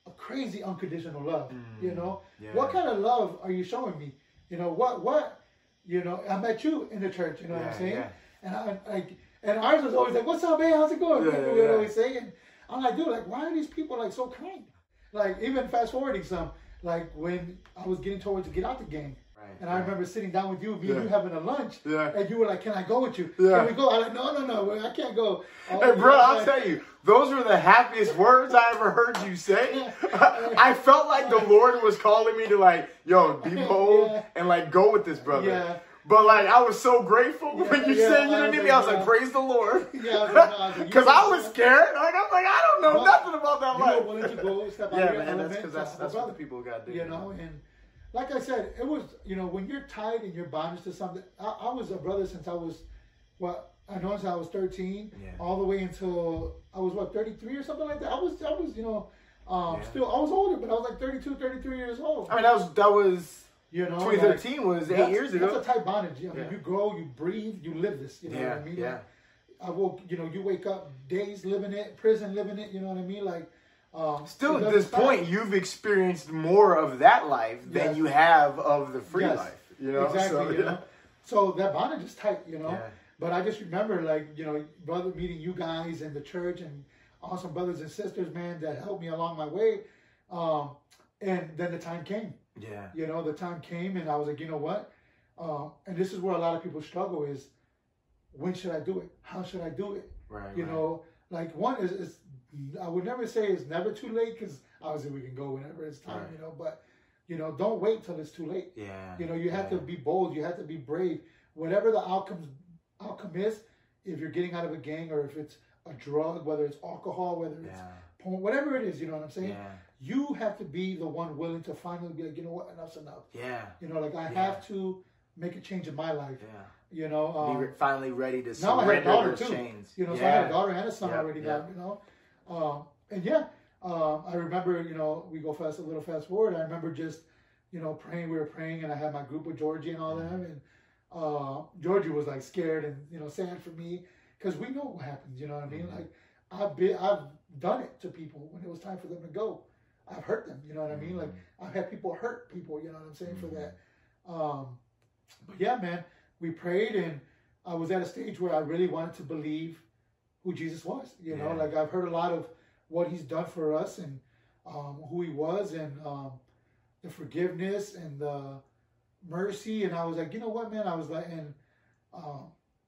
a crazy unconditional love. Mm, you know, yeah. what kind of love are you showing me? You know, what what you know, I met you in the church. You know yeah, what I'm saying? Yeah. And I like, and ours was always like, "What's up, man? How's it going?" Yeah, People yeah, would yeah. always say, and I'm like, dude, like, why are these people like so kind? Like, even fast forwarding some, like when I was getting told to get out the game. And I remember sitting down with you, me yeah. and you having a lunch, yeah. and you were like, "Can I go with you? Yeah. Can we go?" I'm like, "No, no, no, I can't go." Oh, Hey, bro, I'll like, tell you, those were the happiest words I ever heard you say. I felt like the Lord was calling me to like, yo, be bold yeah. and like go with this, brother. Yeah. But like, I was so grateful Yeah, when you yeah, said you I didn't was need me. I was like, like, yeah. praise the Lord. Yeah, I was like, no, I was like, Because you I were- was scared. Like, I'm like, I don't know But nothing about that You life. were willing to go step out Yeah, of your man, that's element because to that's, help a that's what the brother. people got to do. You know, and like I said, it was, you know, when you're tied and you're bonded to something. I, I was a brother since I was, what, I know since I was thirteen, Yeah. all the way until I was, what, thirty-three or something like that. I was, I was, you know, um, Yeah. still, I was older, but I was like thirty-two, thirty-three years old. I mean, that was, that was You know, twenty thirteen like, was eight that's- years ago. That's a tight bondage. I mean, Yeah. you grow, you breathe, you live this. You know Yeah, what I mean? yeah. Like, I woke, you know, you wake up days living it, prison living it. You know what I mean? Like, um, Still, it at this doesn't stop. point, you've experienced more of that life than Yes. you have of the free Yes. life. You know, exactly. so, you yeah. know, so that bondage is tight. You know, Yeah. but I just remember, like, you know, brother meeting you guys in the church and awesome brothers and sisters, man, that helped me along my way. Um, and then the time came. Yeah. You know, the time came, and I was like, you know what? Um, and this is where a lot of people struggle: is when should I do it? How should I do it? Right. You right. know, like one is, is I would never say it's never too late, because obviously we can go whenever it's time. Right. You know, but you know, don't wait till it's too late. Yeah. You know, you have yeah. to be bold. You have to be brave. Whatever the outcomes outcome is, if you're getting out of a gang, or if it's a drug, whether it's alcohol, whether it's Yeah. porn, whatever it is, you know what I'm saying? Yeah. You have to be the one willing to finally be like, you know what, enough's enough. Yeah. You know, like I Yeah. have to make a change in my life. Yeah. You know, um, Be re- finally ready to now I have a surrender daughter those too. chains. You know, yeah. so I have a daughter and a son Yep, already yep. now. You know, um, and yeah, um, I remember. You know, we go fast a little fast forward. I remember just, you know, praying. We were praying, and I had my group with Georgie and all Mm-hmm. them, and uh, Georgie was like scared and you know sad for me, because we know what happens. You know what I mean? Mhm. Like I've been, I've done it to people when it was time for them to go. I've hurt them. You know what I mean? Like I've had people hurt people. You know what I'm saying? Mhm. For that. Um, but yeah, man, we prayed, and I was at a stage where I really wanted to believe who Jesus was. You know, Yeah. like I've heard a lot of what he's done for us, and um, who he was, and um, the forgiveness and the mercy. And I was like, you know what, man? I was like, and um,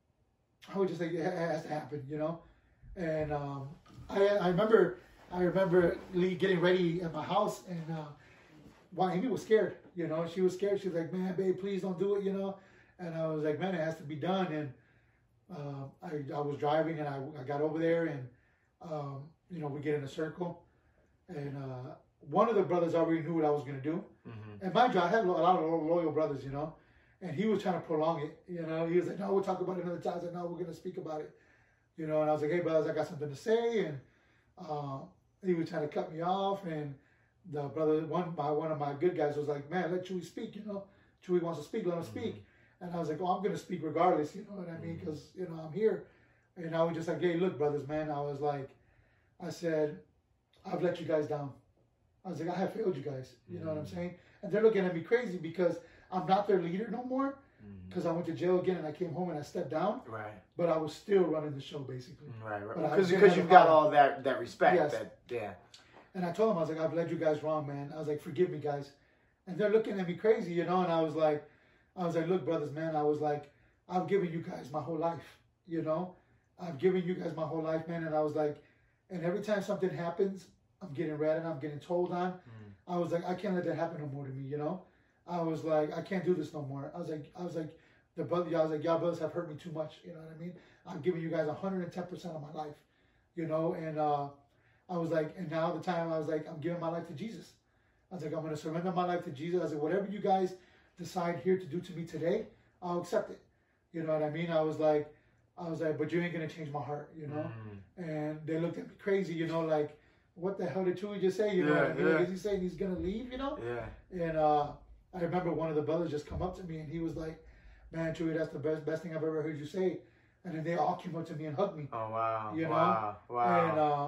I was just like, it has to happen, you know. And um, I, I remember, I remember Lee getting ready at my house, and uh, well, Amy was scared. You know, she was scared. She was like, man, babe, please don't do it. You know. And I was like, man, it has to be done. And uh, I, I was driving, and I, I got over there, and um, you know, we get in a circle, and uh, one of the brothers already knew what I was going to do. Mhm. And mind you, I had a lot of loyal brothers, you know, and he was trying to prolong it. You know, he was like, no, we'll talk about it another time. I was like, no, we're going to speak about it. You know, and I was like, hey, brothers, I got something to say. And uh, he was trying to cut me off. And the brother, one my one of my good guys was like, man, let Chewy speak, you know. Chewy wants to speak, let him Mhm. speak. And I was like, oh, I'm going to speak regardless, you know what I mean? Because, you know, I'm here. And I was just like, hey, look, brothers, man. I was like, I said, I've let you guys down. I was like, I have failed you guys. You know what I'm saying? And they're looking at me crazy because I'm not their leader no more. Because I went to jail again and I came home and I stepped down. Right. But I was still running the show, basically. Right. Right. But I Because didn't because have you've a got problem. all that that respect. Yes. That yeah. And I told them, I was like, I've led you guys wrong, man. I was like, forgive me, guys. And they're looking at me crazy, you know. And I was like, I was like, look, brothers, man. I was like, I've given you guys my whole life, you know. I've given you guys my whole life, man. And I was like, and every time something happens, I'm getting read and I'm getting told on. I was like, I can't let that happen no more to me, you know. I was like, I can't do this no more. I was like, I was like, the brother, I was like, y'all brothers have hurt me too much, you know what I mean? I'm giving you guys one hundred ten percent of my life, you know. And uh, I was like, and now the time I was like, I'm giving my life to Jesus. I was like, I'm going to surrender my life to Jesus. I was like, whatever you guys decide here to do to me today, I'll accept it. You know what I mean? I was like, I was like, but you ain't going to change my heart, you know? Mm. And they looked at me crazy, you know, like, what the hell did Chewy just say? You know Yeah, what I mean? yeah. Like, is he saying he's going to leave, you know? Yeah. And uh, I remember one of the brothers just come up to me and he was like, man, Chewy, that's the best best thing I've ever heard you say. And then they all came up to me and hugged me. Oh wow. You know? Wow. Wow. And uh,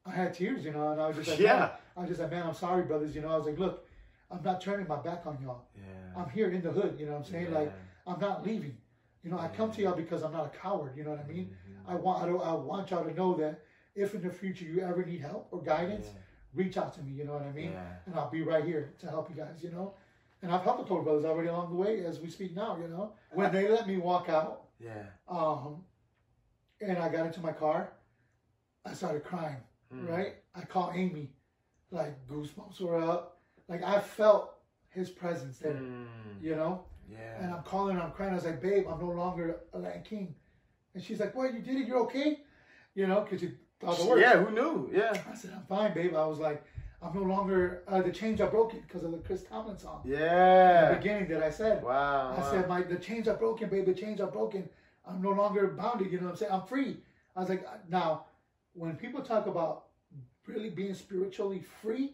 I had tears, you know, and I was just like, Yeah. man, I was just like, man, I'm sorry, brothers. You know, I was like, look, I'm not turning my back on y'all. Yeah. I'm here in the hood, you know what I'm saying? Yeah. Like, I'm not leaving. You know, I come to y'all because I'm not a coward, you know what I mean? Mm-hmm. I want I, don't, I want y'all to know that if in the future you ever need help or guidance, Yeah. reach out to me, you know what I mean? Yeah. And I'll be right here to help you guys, you know? And I've helped the Total Brothers already along the way as we speak now, you know? When they let me walk out, Yeah. um, and I got into my car, I started crying, Mm. right? I called Amy, like goosebumps were up. Like I felt his presence there, Mm. you know? Yeah. And I'm calling her, I'm crying. I was like, babe, I'm no longer a Latin King. And she's like, what, you did it? You're okay? You know, because you thought the worst. Yeah, who knew? Yeah. I said, I'm fine, babe. I was like, I'm no longer, uh, the chains are broken because of the Chris Tomlin song. In the Yeah. beginning that I said. Wow. I wow. said, my the chains are broken, babe. The chains are broken. I'm no longer bounded. You know what I'm saying? I'm free. I was like, now, when people talk about really being spiritually free,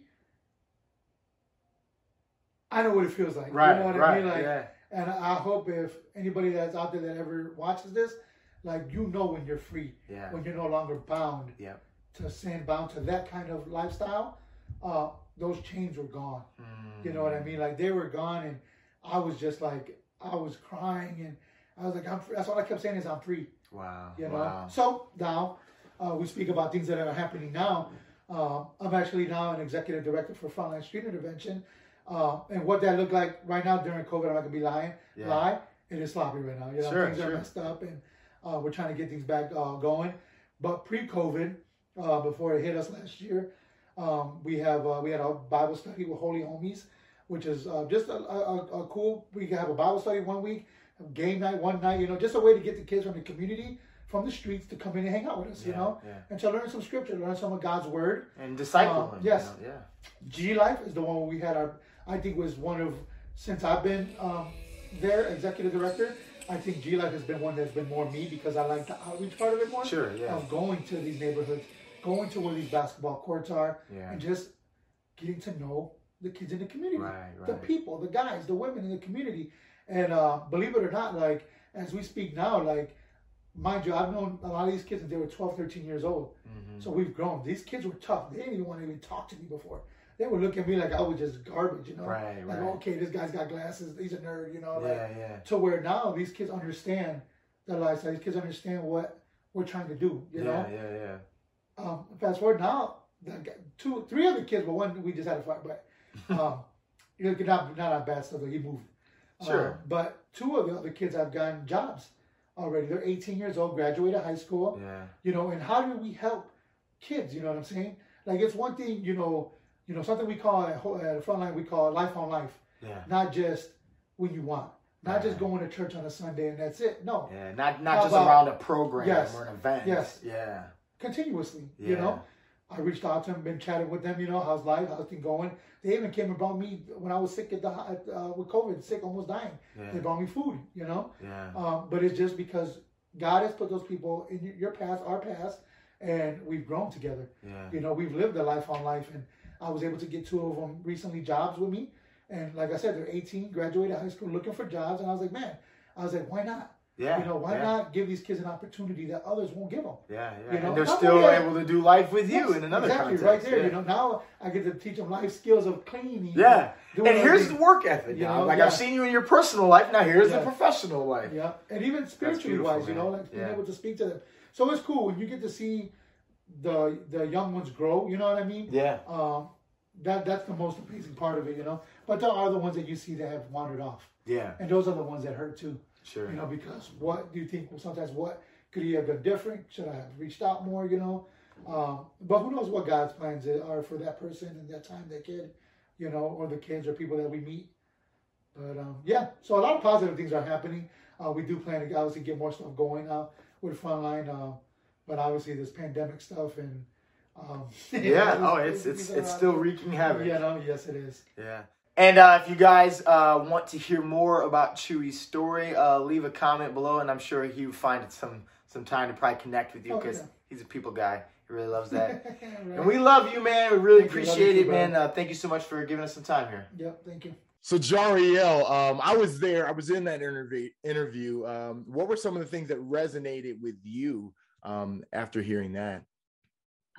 I know what it feels like. Right, You know what right, I mean? Like, yeah. and I hope if anybody that's out there that ever watches this, like, you know when you're free, Yeah. when you're no longer bound Yep. to sin, bound to that kind of lifestyle, uh, those chains were gone. Mm. You know what I mean? Like, they were gone, and I was just like, I was crying, and I was like, I'm free. That's all I kept saying is I'm free. Wow. You know? Wow. So now, uh, we speak about things that are happening now. Uh, I'm actually now an executive director for Frontline Street Intervention. Uh, and what that looked like right now during COVID, I'm not gonna be lying. Yeah. Lie, it is sloppy right now. You know, Sure, things sure. are messed up, and uh, we're trying to get things back uh, going. But pre-COVID, uh, before it hit us last year, um, we have uh, we had a Bible study with Holy Homies, which is uh, just a, a, a cool. We can have a Bible study one week, game night one night. You know, just a way to get the kids from the community, from the streets, to come in and hang out with us. You Yeah, know, yeah. and to learn some scripture, learn some of God's word. And disciple Uh, him. yes. You know? Yeah. G Life is the one where we had our, I think was one of, since I've been um, their executive director, I think G Life has been one that's been more me because I like the outreach part of it more. Sure, yeah. Of going to these neighborhoods, going to where these basketball courts are, Yeah. and just getting to know the kids in the community, Right, the right. people, the guys, the women in the community. And uh, believe it or not, like, as we speak now, like, mind you, I've known a lot of these kids since they were twelve, thirteen years old. Mm-hmm. So we've grown. These kids were tough. They didn't even want to even talk to me before. They would look at me like I was just garbage, you know? Right, like, right. okay, this guy's got glasses. He's a nerd, you know? Like, Yeah, yeah. to where now these kids understand the lifestyle. These kids understand what we're trying to do, you Yeah, know? yeah, yeah. Um, fast forward now, the g- two, three other kids, but one we just had a fight, but um, you know, not not on bad stuff. Like he moved. Sure. Uh, but two of the other kids have gotten jobs already. They're eighteen years old, graduated high school. Yeah. You know, and how do we help kids? You know what I'm saying? Like it's one thing, you know, you know something we call at, ho- at Frontline we call life on life. Yeah. Not just when you want, not just Right. going to church on a Sunday and that's it. No, Yeah. Not not How just about- around a program Yes. or an event. Yes. Yeah. continuously. Yeah. You know, I reached out to them, been chatting with them. You know, how's life? How's things going? They even came and brought me when I was sick at the at, uh, with COVID, sick, almost dying. Yeah. They brought me food. You know, Yeah. um, but it's just because God has put those people in your- your past, our past, and we've grown together. Yeah. You know, we've lived a life on life, and I was able to get two of them recently jobs with me. And like I said, they're eighteen, graduated high school, looking for jobs. And I was like, man, I was like, why not? Yeah. You know, why yeah. not give these kids an opportunity that others won't give them? Yeah, yeah. You know, and they're not still only that- able to do life with you Yes, in another exactly, context. right there. Yeah. You know, now I get to teach them life skills of cleaning. Yeah. doing And here's other the work ethic You now. know, like yeah. I've seen you in your personal life. Now here's Yeah. the professional life. Yeah, and even spiritually beautiful, wise, you man. know, like being Yeah. able to speak to them. So it's cool when you get to see the the young ones grow. You know what I mean? Yeah. Um, that that's the most amazing part of it, you know. But there are the ones that you see that have wandered off, Yeah. and those are the ones that hurt too. Sure. You know, because what do you think? Well, sometimes what could he have done different? Should I have reached out more? You know, um, but who knows what God's plans are for that person and that time, that kid, you know, or the kids or people that we meet. But um, yeah, so a lot of positive things are happening. Uh, we do plan to obviously get more stuff going uh, with Frontline, uh, but obviously this pandemic stuff and um, Yeah. Oh, it's it's things are it's out still there. wreaking havoc. Yeah, no, yes, it is. Yeah. And uh, if you guys uh, want to hear more about Chewy's story, uh, leave a comment below, and I'm sure he'll find some some time to probably connect with you Oh, because yeah. he's a people guy. He really loves that. Right. And we love you, man. We really Thank you. Love appreciate you it, too, man. brother. Uh, thank you so much for giving us some time here. Yep, thank you. So Jariel, um, I was there. I was in that interview. Interview. Um, what were some of the things that resonated with you um, after hearing that?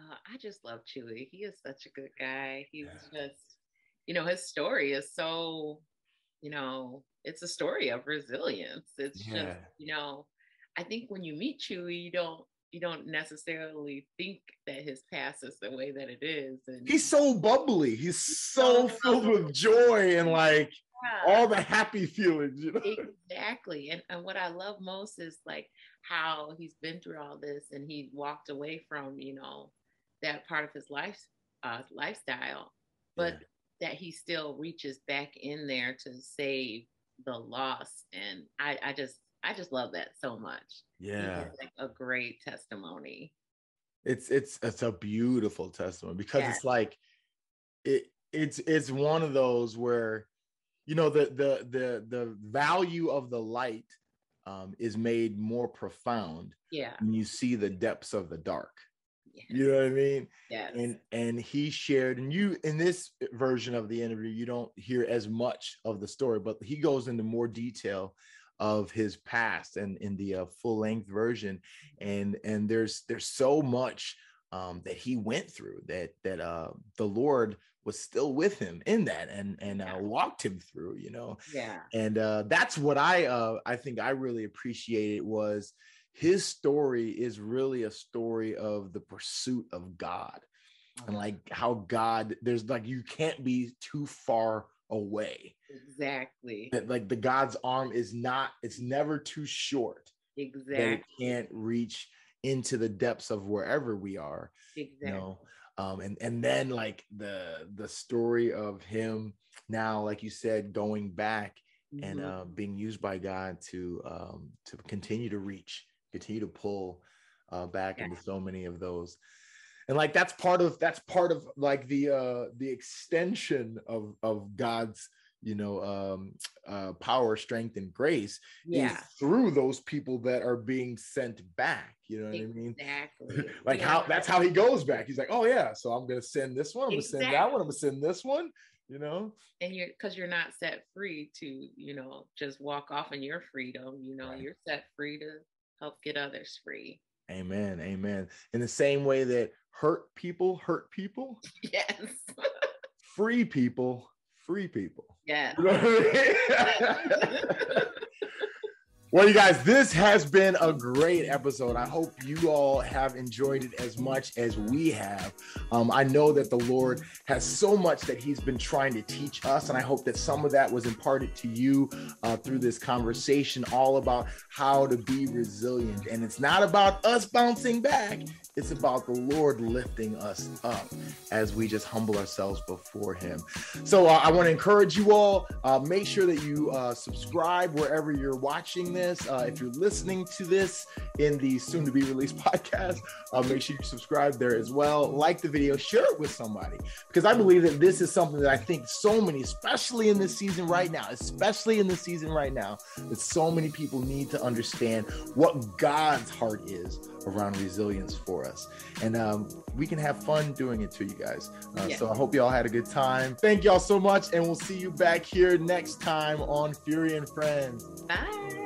Uh, I just love Chewy. He is such a good guy. He's yeah. just, you know, his story is so, you know, it's a story of resilience. It's yeah. just, you know, I think when you meet Chewy, you don't, you don't necessarily think that his past is the way that it is. And he's so bubbly. He's so filled with joy and like yeah. all the happy feelings, you know? Exactly. And, and what I love most is like how he's been through all this and he walked away from, you know, that part of his life, uh, lifestyle, but yeah. that he still reaches back in there to save the lost. And I, I just, I just love that so much. Yeah. It's like a great testimony. It's, it's, it's a beautiful testimony because yeah. it's like, it, it's, it's one of those where, you know, the, the, the, the value of the light um, is made more profound. Yeah. When you see the depths of the dark. Yes. You know what I mean? Yes. And and he shared, and you in this version of the interview, you don't hear as much of the story, but he goes into more detail of his past and in the uh, full length version. And and there's there's so much um, that he went through that that uh, the Lord was still with him in that and and uh, walked him through, you know. Yeah. And uh, that's what I uh, I think I really appreciated was. His story is really a story of the pursuit of God and like how God, there's like, you can't be too far away. Exactly. That like the God's arm is not, it's never too short. Exactly. That it can't reach into the depths of wherever we are. Exactly. You know? Um, and, and then like the, the story of him now, like you said, going back mm-hmm. and uh, being used by God to, um, to continue to reach, continue to pull uh, back yeah. into so many of those. And like, that's part of, that's part of like the, uh, the extension of, of God's, you know, um, uh, power, strength, and grace yeah. is through those people that are being sent back. You know what exactly. I mean? Exactly. Like yeah. how, that's how he goes back. He's like, oh yeah, so I'm going to send this one. I'm going to exactly. send that one. I'm going to send this one, you know? And you're, cause you're not set free to, you know, just walk off in your freedom, you know, right. you're set free to help get others free. Amen. Amen. In the same way that hurt people hurt people. Yes. Free people free people. Yeah. You know what I mean? Well, you guys, this has been a great episode. I hope you all have enjoyed it as much as we have. Um, I know that the Lord has so much that he's been trying to teach us, and I hope that some of that was imparted to you uh, through this conversation, all about how to be resilient. And it's not about us bouncing back. It's about the Lord lifting us up as we just humble ourselves before him. So uh, I want to encourage you all, uh, make sure that you uh, subscribe wherever you're watching this. Uh, if you're listening to this in the soon to be released podcast, uh, make sure you subscribe there as well. Like the video, share it with somebody, because I believe that this is something that I think so many, especially in this season right now, especially in the season right now, that so many people need to understand what God's heart is around resilience for us. And um, we can have fun doing it too, you guys. Uh, yeah. So I hope you all had a good time. Thank y'all so much. And we'll see you back here next time on Fury and Friends. Bye.